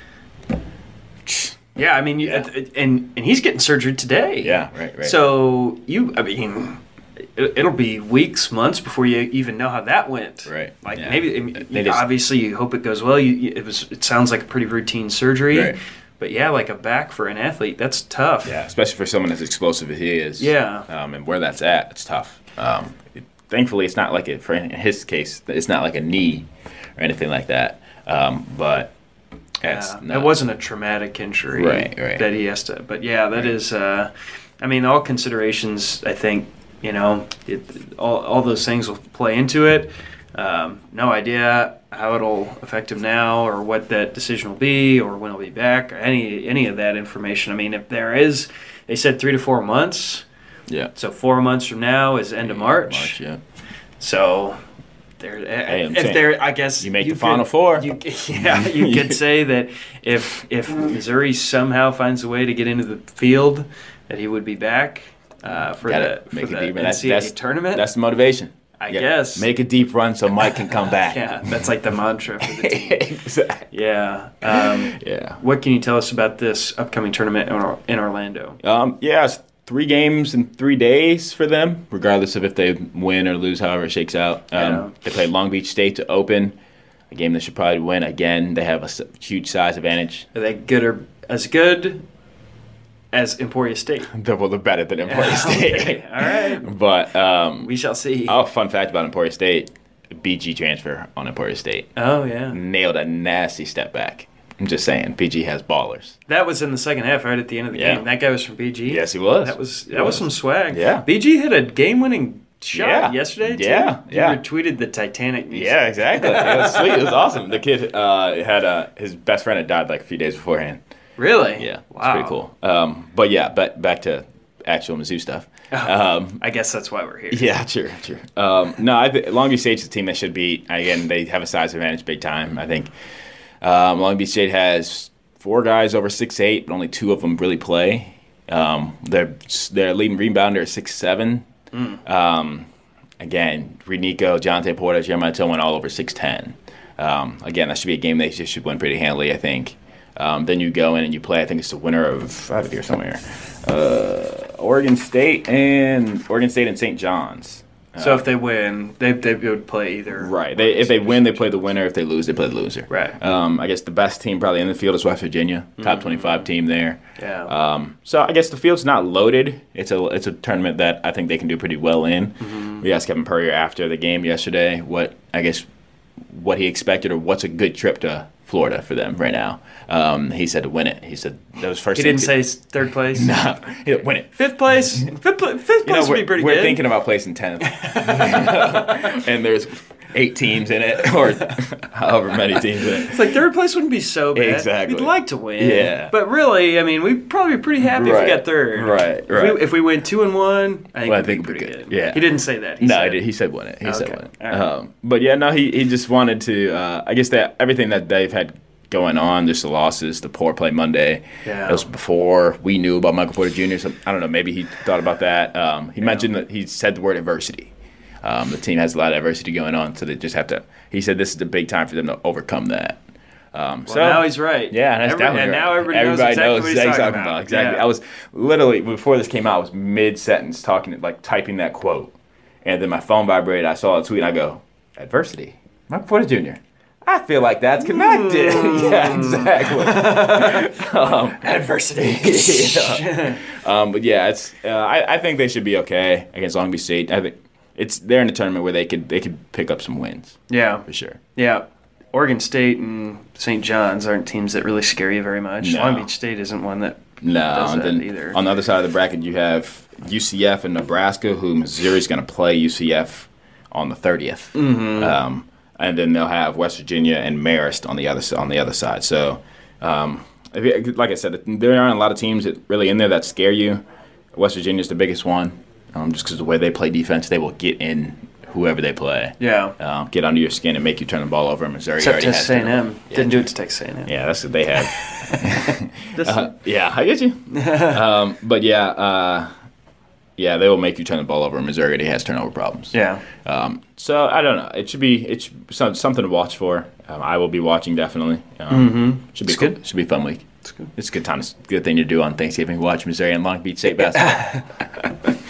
Speaker 1: Yeah, I mean, yeah. and and he's getting surgery today.
Speaker 2: Yeah, right, right.
Speaker 1: So you, I mean, it, it'll be weeks, months before you even know how that went.
Speaker 2: Right.
Speaker 1: Like
Speaker 2: Yeah.
Speaker 1: maybe I mean,
Speaker 2: They
Speaker 1: you-
Speaker 2: just-
Speaker 1: obviously you hope it goes well. You, you- it was it sounds like a pretty routine surgery.
Speaker 2: Right.
Speaker 1: But yeah, like a back for an athlete, that's tough.
Speaker 2: Yeah, especially for someone as explosive as he is.
Speaker 1: Yeah.
Speaker 2: Um, and where that's at, it's tough. Um, it, thankfully, it's not like it. For in his case, it's not like a knee or anything like that. Um, but it's
Speaker 1: Yeah,
Speaker 2: not,
Speaker 1: it wasn't a traumatic injury
Speaker 2: Right, right.
Speaker 1: that he has to. But yeah, that
Speaker 2: Right.
Speaker 1: is. Uh, I mean, all considerations. I think you know, it, all all those things will play into it. Um, no idea how it'll affect him now, or what that decision will be, or when he'll be back, or any any of that information. I mean, if there is, they said three to four months.
Speaker 2: Yeah.
Speaker 1: So four months from now is end of March.
Speaker 2: March, yeah.
Speaker 1: So there,
Speaker 2: Hey, I'm
Speaker 1: if
Speaker 2: saying,
Speaker 1: there, I guess
Speaker 2: you make
Speaker 1: you
Speaker 2: the Final
Speaker 1: could-
Speaker 2: Four.
Speaker 1: You, yeah, you could say that if if Missouri somehow finds a way to get into the field, that he would be back uh, for
Speaker 2: Gotta
Speaker 1: the,
Speaker 2: make
Speaker 1: for
Speaker 2: it
Speaker 1: the
Speaker 2: deeper.
Speaker 1: N
Speaker 2: That's,
Speaker 1: C double A
Speaker 2: that's,
Speaker 1: tournament.
Speaker 2: That's the motivation.
Speaker 1: I
Speaker 2: Yeah.
Speaker 1: guess.
Speaker 2: Make a deep run so Mike can come back.
Speaker 1: Yeah, that's like the mantra for the team.
Speaker 2: Exactly.
Speaker 1: Yeah. Um,
Speaker 2: Yeah.
Speaker 1: what can you tell us about this upcoming tournament in, Or- in Orlando?
Speaker 2: Um, yeah, it's three games in three days for them, regardless of if they win or lose, however it shakes out. Um,
Speaker 1: Yeah.
Speaker 2: They play Long Beach State to open, a game they should probably win. Again, they have a s- huge size advantage.
Speaker 1: Are they good or as good as Emporia State?
Speaker 2: They're, well, they're better than Emporia State.
Speaker 1: Okay, all right.
Speaker 2: But, um,
Speaker 1: We shall see.
Speaker 2: oh, fun fact about Emporia State, B G transfer on Emporia State.
Speaker 1: Oh, yeah.
Speaker 2: Nailed a nasty step back. I'm just saying, B G has ballers.
Speaker 1: That was in the second half, right at the end of the
Speaker 2: Yeah.
Speaker 1: game. That guy was from B G.
Speaker 2: Yes, he was.
Speaker 1: That was
Speaker 2: He
Speaker 1: that was
Speaker 2: was.
Speaker 1: some swag.
Speaker 2: Yeah.
Speaker 1: B G hit a game-winning shot
Speaker 2: Yeah.
Speaker 1: yesterday. Too.
Speaker 2: Yeah,
Speaker 1: He
Speaker 2: yeah.
Speaker 1: retweeted the Titanic music.
Speaker 2: Yeah, exactly. It was sweet. It was awesome. The kid uh, had uh, his best friend had died like a few days beforehand.
Speaker 1: Really?
Speaker 2: Yeah,
Speaker 1: Wow.
Speaker 2: it's pretty cool. Um, but yeah, but back to actual Mizzou stuff. Um,
Speaker 1: I guess that's why we're here.
Speaker 2: yeah, true, true. Um, no, I th- Long Beach State's a team that should beat. Again, they have a size advantage big time. I think um, Long Beach State has four guys over six eight, but only two of them really play. Um, their their leading rebounder is six seven.
Speaker 1: Mm.
Speaker 2: Um, again, Renico, Jonte Porter, Jeremiah Tillman, all over six ten. Um, again, that should be a game they just should win pretty handily, I think. Um, then you go in and you play. I think it's the winner of I have it here somewhere. Uh, Oregon State and Oregon State and Saint John's.
Speaker 1: So if they win, they they would play either.
Speaker 2: Right. They if they win, they play the winner. If they lose, they play the loser.
Speaker 1: Right.
Speaker 2: Um, I guess the best team probably in the field is West Virginia, top twenty-five team there.
Speaker 1: Yeah.
Speaker 2: Um, so I guess the field's not loaded. It's a it's a tournament that I think they can do pretty well in.
Speaker 1: Mm-hmm.
Speaker 2: We asked Kevin Purrier after the game yesterday what I guess what he expected or what's a good trip to Florida for them right now. Um, he said to win it. He said that was first.
Speaker 1: He
Speaker 2: thing-
Speaker 1: didn't say s- third place.
Speaker 2: no. He said, win it.
Speaker 1: Fifth place. Fifth, pla- fifth
Speaker 2: You know,
Speaker 1: place would
Speaker 2: we're,
Speaker 1: be pretty
Speaker 2: we're
Speaker 1: good.
Speaker 2: thinking about placing tenth, and there's eight teams in it, or however many teams in it.
Speaker 1: It's like third place wouldn't be so bad.
Speaker 2: Exactly.
Speaker 1: We'd like to win.
Speaker 2: Yeah.
Speaker 1: But really, I mean, we'd probably be pretty happy if
Speaker 2: Right.
Speaker 1: we got third.
Speaker 2: Right,
Speaker 1: If
Speaker 2: right.
Speaker 1: we, if we win two and one, I think
Speaker 2: Well, I
Speaker 1: we'd
Speaker 2: think
Speaker 1: be
Speaker 2: we'd be
Speaker 1: pretty
Speaker 2: good.
Speaker 1: good.
Speaker 2: Yeah.
Speaker 1: He didn't say that. He
Speaker 2: no,
Speaker 1: said,
Speaker 2: he, did. he said win it. He
Speaker 1: Okay.
Speaker 2: said win it.
Speaker 1: All right.
Speaker 2: Um, but yeah, no, he, he just wanted to. Uh, I guess that everything that they've had going on, just the losses, the poor play Monday.
Speaker 1: Yeah.
Speaker 2: That was before we knew about Michael Porter Junior So I don't know. Maybe he thought about that. Um, he mentioned that he said the word adversity. Um, the team has a lot of adversity going on, so they just have to. He said this is the big time for them to overcome that. Um,
Speaker 1: Well,
Speaker 2: so
Speaker 1: now he's right.
Speaker 2: Yeah, that's
Speaker 1: Every-
Speaker 2: definitely
Speaker 1: and
Speaker 2: right.
Speaker 1: now everybody, knows exactly what he's
Speaker 2: exactly
Speaker 1: talking about.
Speaker 2: Exactly.
Speaker 1: Yeah.
Speaker 2: I was literally before this came out, I was mid sentence talking, like typing that quote, and then my phone vibrated. I saw a tweet, and I go, "Adversity, Michael Porter Junior" I feel like that's connected. Yeah, exactly. um,
Speaker 1: Adversity.
Speaker 2: yeah. Um, but yeah, it's. Uh, I, I think they should be okay against Long Beach State. I think it's they're in a tournament where they could they could pick up some wins
Speaker 1: Yeah.
Speaker 2: for sure.
Speaker 1: Yeah. Oregon State and Saint John's aren't teams that really scare you very much.
Speaker 2: No.
Speaker 1: Long Beach State isn't one that
Speaker 2: No,
Speaker 1: does
Speaker 2: and
Speaker 1: that
Speaker 2: then
Speaker 1: either.
Speaker 2: on the other side of the bracket, you have U C F and Nebraska, who Missouri's going to play U C F on the thirtieth,
Speaker 1: Mm-hmm.
Speaker 2: um, and then they'll have West Virginia and Marist on the other on the other side. So, um, if you- like I said, there aren't a lot of teams that really in there that scare you. West Virginia's the biggest one, um, just because of the way they play defense, they will get in whoever they play.
Speaker 1: Yeah.
Speaker 2: Um, get under your skin and make you turn the ball over. Missouri
Speaker 1: Except
Speaker 2: already
Speaker 1: Texas
Speaker 2: has
Speaker 1: A and M.
Speaker 2: turnover. Yeah.
Speaker 1: Didn't do it to Texas A and M.
Speaker 2: Yeah, that's what they have.
Speaker 1: This-
Speaker 2: Uh, yeah, I get you. um, but yeah, uh, yeah, they will make you turn the ball over. Missouri already has turnover problems.
Speaker 1: yeah.
Speaker 2: Um, so I don't know. It should be it should, some, something to watch for. Um, I will be watching definitely. Um,
Speaker 1: Mm-hmm.
Speaker 2: Should be
Speaker 1: It's
Speaker 2: cool.
Speaker 1: good.
Speaker 2: Should be a fun week.
Speaker 1: It's good.
Speaker 2: It's a good time. It's a good thing to do on Thanksgiving. Watch Missouri and Long Beach State basketball.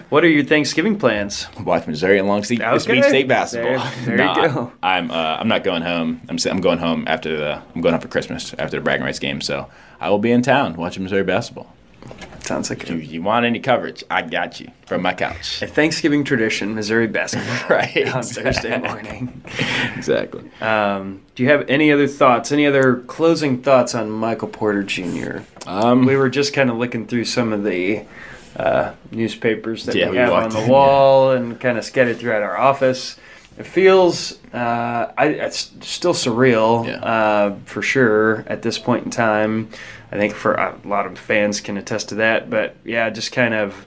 Speaker 1: What are your Thanksgiving plans?
Speaker 2: Watch Missouri and Long Beach
Speaker 1: Okay.
Speaker 2: State basketball.
Speaker 1: There, there
Speaker 2: no,
Speaker 1: you go.
Speaker 2: I, I'm uh, I'm not going home. I'm I'm going home after the I'm going home for Christmas after the bragging rights game. So I will be in town watching Missouri basketball.
Speaker 1: Sounds like
Speaker 2: If you, you want any coverage, I got you from my couch.
Speaker 1: a Thanksgiving tradition, Missouri basketball.
Speaker 2: Right,
Speaker 1: On
Speaker 2: exactly.
Speaker 1: Thursday morning.
Speaker 2: Exactly.
Speaker 1: Um, do you have any other thoughts? Any other closing thoughts on Michael Porter Junior?
Speaker 2: Um,
Speaker 1: We were just kind of looking through some of the uh, newspapers that
Speaker 2: Yeah,
Speaker 1: we
Speaker 2: we
Speaker 1: have on
Speaker 2: walked
Speaker 1: the
Speaker 2: in,
Speaker 1: wall and kind of scattered throughout our office. It feels, uh, I, it's still surreal,
Speaker 2: Yeah.
Speaker 1: uh, for sure, at this point in time. I think for a lot of fans can attest to that. But, yeah, just kind of,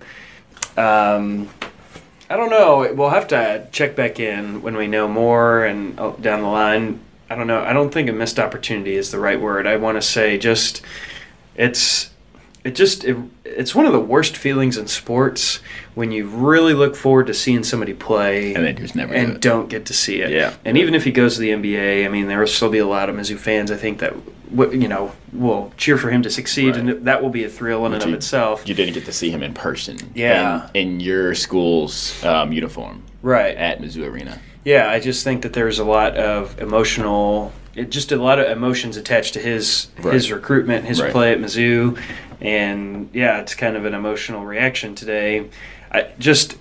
Speaker 1: um, I don't know. We'll have to check back in when we know more and oh, down the line. I don't know. I don't think a missed opportunity is the right word. I want to say just it's it just it, it's one of the worst feelings in sports when you really look forward to seeing somebody play
Speaker 2: and they just never do
Speaker 1: and
Speaker 2: it.
Speaker 1: don't get to see it.
Speaker 2: Yeah.
Speaker 1: And even if he goes to the N B A, I mean, there will still be a lot of Mizzou fans, I think, that w- you know will cheer for him to succeed,
Speaker 2: Right.
Speaker 1: and that will be a thrill in
Speaker 2: Which
Speaker 1: and of
Speaker 2: you-
Speaker 1: itself.
Speaker 2: You didn't get to see him in person.
Speaker 1: Yeah.
Speaker 2: In, in your school's um, uniform
Speaker 1: Right.
Speaker 2: at Mizzou Arena.
Speaker 1: Yeah, I just think that there's a lot of emotional, it, just a lot of emotions attached to his
Speaker 2: Right.
Speaker 1: his recruitment, his
Speaker 2: Right.
Speaker 1: play at Mizzou, and yeah, it's kind of an emotional reaction today. I just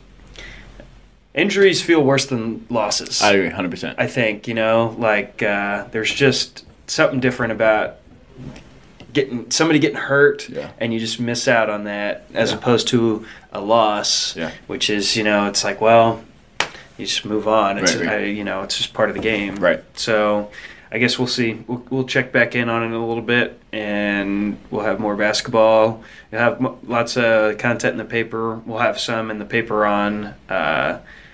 Speaker 1: injuries feel worse than losses.
Speaker 2: I agree, one hundred percent.
Speaker 1: I think you know, like uh, there's just something different about getting somebody getting hurt,
Speaker 2: Yeah.
Speaker 1: and you just miss out on that, as
Speaker 2: Yeah.
Speaker 1: opposed to a loss,
Speaker 2: Yeah.
Speaker 1: which is you know, it's like well. You just move on. It's
Speaker 2: Right, right.
Speaker 1: I, you know, it's just part of the game.
Speaker 2: Right.
Speaker 1: So, I guess we'll see. We'll, we'll check back in on it in a little bit, and we'll have more basketball. We'll have m- lots of content in the paper. We'll have some in the paper on uh,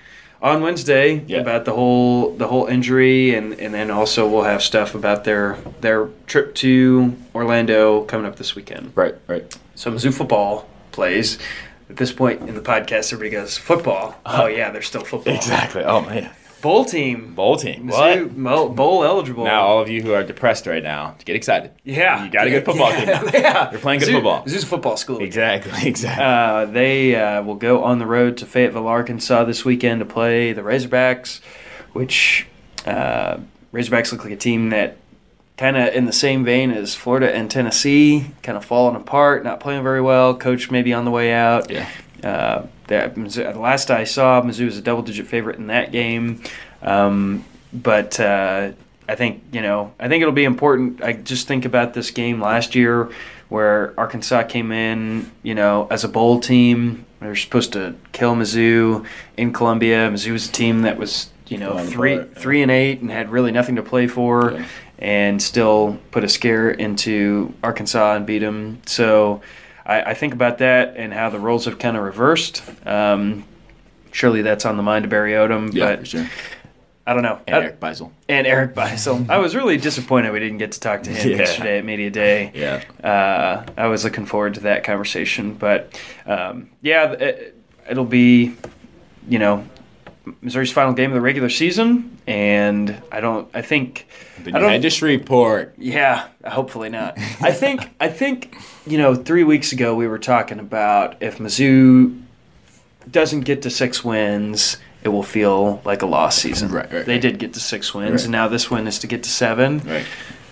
Speaker 1: on Wednesday
Speaker 2: Yeah.
Speaker 1: about the whole the whole injury, and, and then also we'll have stuff about their their trip to Orlando coming up this weekend.
Speaker 2: Right, right.
Speaker 1: So Mizzou football plays. At this point in the podcast, everybody goes, football. Oh, yeah, they're still football.
Speaker 2: Exactly. Oh, man.
Speaker 1: Bowl team.
Speaker 2: Bowl team.
Speaker 1: Mizzou, mo- bowl eligible.
Speaker 2: Now, all of you who are depressed right now, get excited.
Speaker 1: yeah.
Speaker 2: You got a good football team now.
Speaker 1: Yeah.
Speaker 2: You're playing good
Speaker 1: Mizzou-
Speaker 2: football.
Speaker 1: Mizzou's a football school.
Speaker 2: Exactly, exactly.
Speaker 1: Uh, they uh, will go on the road to Fayetteville, Arkansas this weekend to play the Razorbacks, which uh, Razorbacks look like a team that kind of in the same vein as Florida and Tennessee, kind of falling apart, not playing very well. Coach maybe on the way out.
Speaker 2: yeah.
Speaker 1: Uh, that Mizzou, the last I saw, Mizzou was a double-digit favorite in that game. Um, but uh, I think you know, I think it'll be important. I just think about this game last year, where Arkansas came in, you know, as a bowl team. They're supposed to kill Mizzou in Columbia. Mizzou was a team that was, you know,
Speaker 2: Falling
Speaker 1: three
Speaker 2: apart, yeah.
Speaker 1: three and eight and had really nothing to play for,
Speaker 2: Yeah.
Speaker 1: and still put a scare into Arkansas and beat them. So. I, I think about that and how the roles have kind of reversed. Um, surely that's on the mind of Barry Odom,
Speaker 2: Yeah,
Speaker 1: but
Speaker 2: for sure.
Speaker 1: I don't know.
Speaker 2: And
Speaker 1: I-
Speaker 2: Eric Beisel.
Speaker 1: and Eric Beisel. I was really disappointed we didn't get to talk to him
Speaker 2: Yeah.
Speaker 1: yesterday at Media Day.
Speaker 2: Yeah.
Speaker 1: Uh, I was looking forward to that conversation, but um, yeah, it, it'll be, you know, Missouri's final game of the regular season, and I don't. I think.
Speaker 2: The
Speaker 1: I don't-
Speaker 2: United report.
Speaker 1: Yeah, hopefully not. I think I think you know three weeks ago we were talking about if Mizzou doesn't get to six wins, it will feel like a lost season.
Speaker 2: Right, right,
Speaker 1: They
Speaker 2: right.
Speaker 1: did get to six wins,
Speaker 2: Right.
Speaker 1: and now this win is to get to seven.
Speaker 2: Right.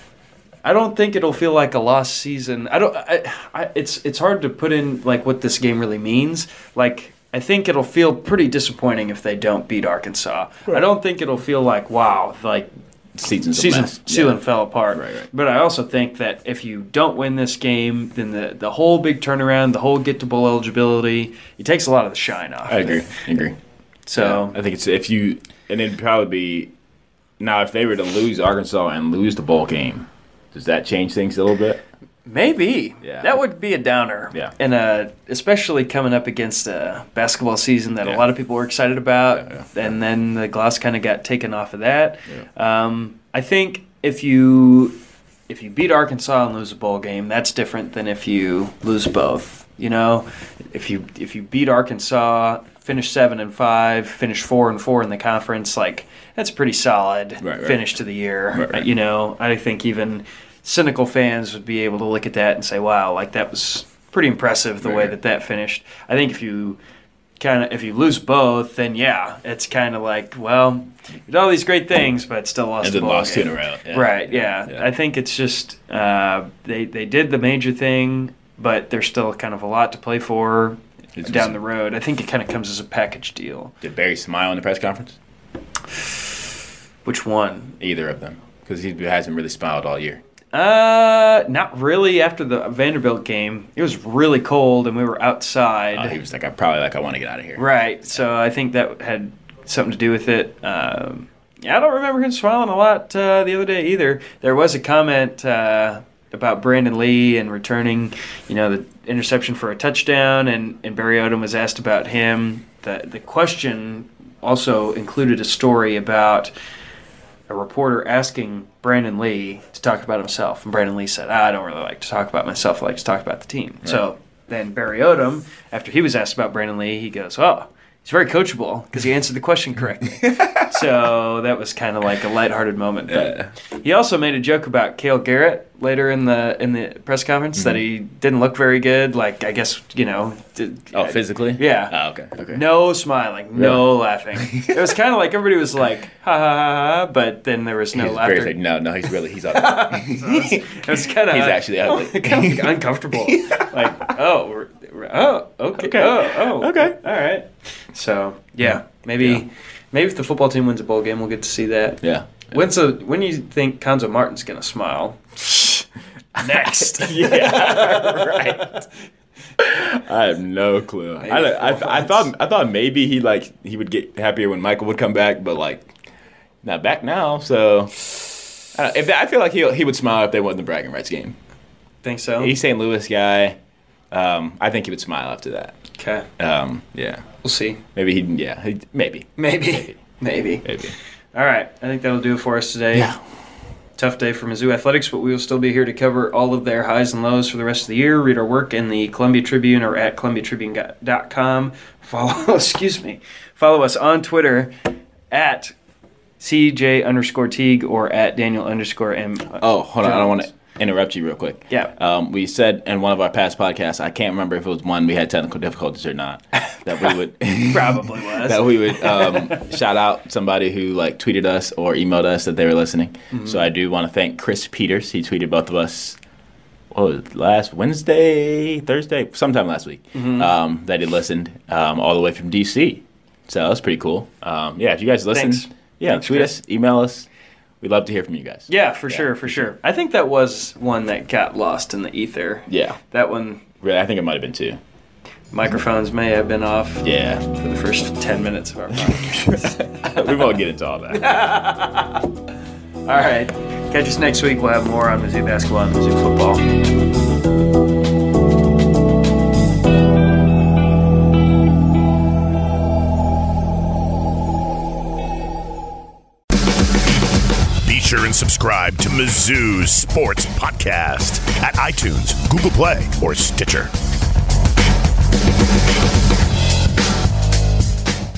Speaker 1: I don't think it'll feel like a lost season. I don't. I, I, it's it's hard to put in like what this game really means. Like I think it'll feel pretty disappointing if they don't beat Arkansas. I don't think it'll feel like wow, like
Speaker 2: Season's a
Speaker 1: season
Speaker 2: mess.
Speaker 1: season
Speaker 2: Yeah.
Speaker 1: fell apart.
Speaker 2: Right, right.
Speaker 1: But I also think that if you don't win this game, then the the whole big turnaround, the whole get to bowl eligibility, it takes a lot of the shine off.
Speaker 2: I agree. I agree.
Speaker 1: So
Speaker 2: I think it's if you, and it'd probably be, now if they were to lose Arkansas and lose the bowl game, does that change things a little bit?
Speaker 1: maybe
Speaker 2: Yeah.
Speaker 1: that would be a downer.
Speaker 2: Yeah.
Speaker 1: And uh, especially coming up against a basketball season that
Speaker 2: Yeah.
Speaker 1: a lot of people were excited about,
Speaker 2: Yeah, yeah,
Speaker 1: and then the gloss kind of got taken off of that. Um, I think if you if you beat Arkansas and lose a bowl game, that's different than if you lose both. You know, if you if you beat Arkansas, finish seven and five, finish four and four in the conference, like that's a pretty solid
Speaker 2: Right, right.
Speaker 1: finish to the year.
Speaker 2: Right, right.
Speaker 1: You know, I think even cynical fans would be able to look at that and say, "Wow, like that was pretty impressive the
Speaker 2: Right,
Speaker 1: way
Speaker 2: right.
Speaker 1: that that finished." I think if you kind of if you lose both, then yeah, it's kind of like, well, you did all these great things, but still lost.
Speaker 2: And
Speaker 1: the
Speaker 2: then
Speaker 1: ball
Speaker 2: lost
Speaker 1: game.
Speaker 2: two in a row. Yeah.
Speaker 1: Right? Yeah.
Speaker 2: Yeah.
Speaker 1: I think it's just uh, they they did the major thing, but there's still kind of a lot to play for
Speaker 2: It's
Speaker 1: down
Speaker 2: just-
Speaker 1: the road. I think it kind of comes as a package deal.
Speaker 2: Did Barry smile in the press conference?
Speaker 1: Which one?
Speaker 2: Either of them, because he hasn't really smiled all year.
Speaker 1: Uh, not really. After the Vanderbilt game, it was really cold and we were outside.
Speaker 2: Uh, he was like, "I probably like I want to get out of here."
Speaker 1: Right. So I think that had something to do with it. Um, yeah, I don't remember him smiling a lot uh, the other day either. There was a comment uh, about Brandon Lee and returning, you know, the interception for a touchdown, and, and Barry Odom was asked about him. The the question also included a story about a reporter asking Brandon Lee to talk about himself. And Brandon Lee said, I don't really like to talk about myself. I like to talk about the team. Right. So then Barry Odom, after he was asked about Brandon Lee, he goes, oh, he's very coachable because he answered the question correctly. So that was kind of like a lighthearted moment. But
Speaker 2: Yeah.
Speaker 1: he also made a joke about Cale Garrett later in the in the press conference mm-hmm. that he didn't look very good. Like, I guess, you know. Did,
Speaker 2: oh, physically?
Speaker 1: Yeah.
Speaker 2: Oh, okay. Okay.
Speaker 1: No smiling, really? No laughing. It was kind of like everybody was like, ha ha ha ha, but then there was no
Speaker 2: he's
Speaker 1: laughter.
Speaker 2: Like, no, no, he's really, he's ugly.
Speaker 1: So it was, it was kind of.
Speaker 2: He's actually ugly.
Speaker 1: Kind of like uncomfortable. Yeah. Like, oh, we're, we're, oh, okay.
Speaker 2: Okay.
Speaker 1: Oh, oh,
Speaker 2: okay.
Speaker 1: All right. So, yeah, maybe yeah. maybe if the football team wins a bowl game, we'll get to see that.
Speaker 2: Yeah.
Speaker 1: When's a, when do you think Konzo Martin's going to smile? Next.
Speaker 2: Yeah, right. I have no clue. I, I, I thought I thought maybe he like he would get happier when Michael would come back, but like not back now. So I, if I feel like he he would smile if they won the bragging rights game.
Speaker 1: Think so?
Speaker 2: He's Saint Louis guy. Um, I think he would smile after that.
Speaker 1: Okay.
Speaker 2: Um, yeah.
Speaker 1: We'll see.
Speaker 2: Maybe he. Yeah. He, maybe.
Speaker 1: Maybe.
Speaker 2: Maybe.
Speaker 1: Maybe.
Speaker 2: Maybe.
Speaker 1: All right. I think that'll do it for us today.
Speaker 2: Yeah.
Speaker 1: Tough day for Mizzou Athletics, but we will still be here to cover all of their highs and lows for the rest of the year. Read our work in the Columbia Tribune or at columbia tribune dot com. Follow, excuse me, follow us on Twitter at C J underscore Teague or at Daniel underscore M.
Speaker 2: Oh, hold on. I don't want to interrupt you real quick.
Speaker 1: Yeah.
Speaker 2: Um, we said in one of our past podcasts, I can't remember if it was one we had technical difficulties or not, that we would
Speaker 1: probably was
Speaker 2: that we would um, shout out somebody who like tweeted us or emailed us that they were listening. Mm-hmm. So I do want to thank Chris Peters. He tweeted both of us. What was it, last Wednesday, Thursday, sometime last week. Mm-hmm. Um, that he listened um, all the way from D C. So that was pretty cool. Um, yeah, if you guys listen,
Speaker 1: Thanks.
Speaker 2: yeah,
Speaker 1: Thanks,
Speaker 2: tweet
Speaker 1: Chris.
Speaker 2: us, email us. We'd love to hear from you guys.
Speaker 1: Yeah, for
Speaker 2: yeah,
Speaker 1: sure, for sure. I think that was one that got lost in the ether.
Speaker 2: Yeah.
Speaker 1: That one.
Speaker 2: Really, I think it might have been two.
Speaker 1: Microphones may have been off.
Speaker 2: Yeah.
Speaker 1: For the first ten minutes of our podcast.
Speaker 2: We won't get into all that.
Speaker 1: All right. Catch us next week. We'll have more on Mizzou basketball and Mizzou football.
Speaker 3: Be sure and subscribe to Mizzou Sports Podcast at iTunes, Google Play, or Stitcher.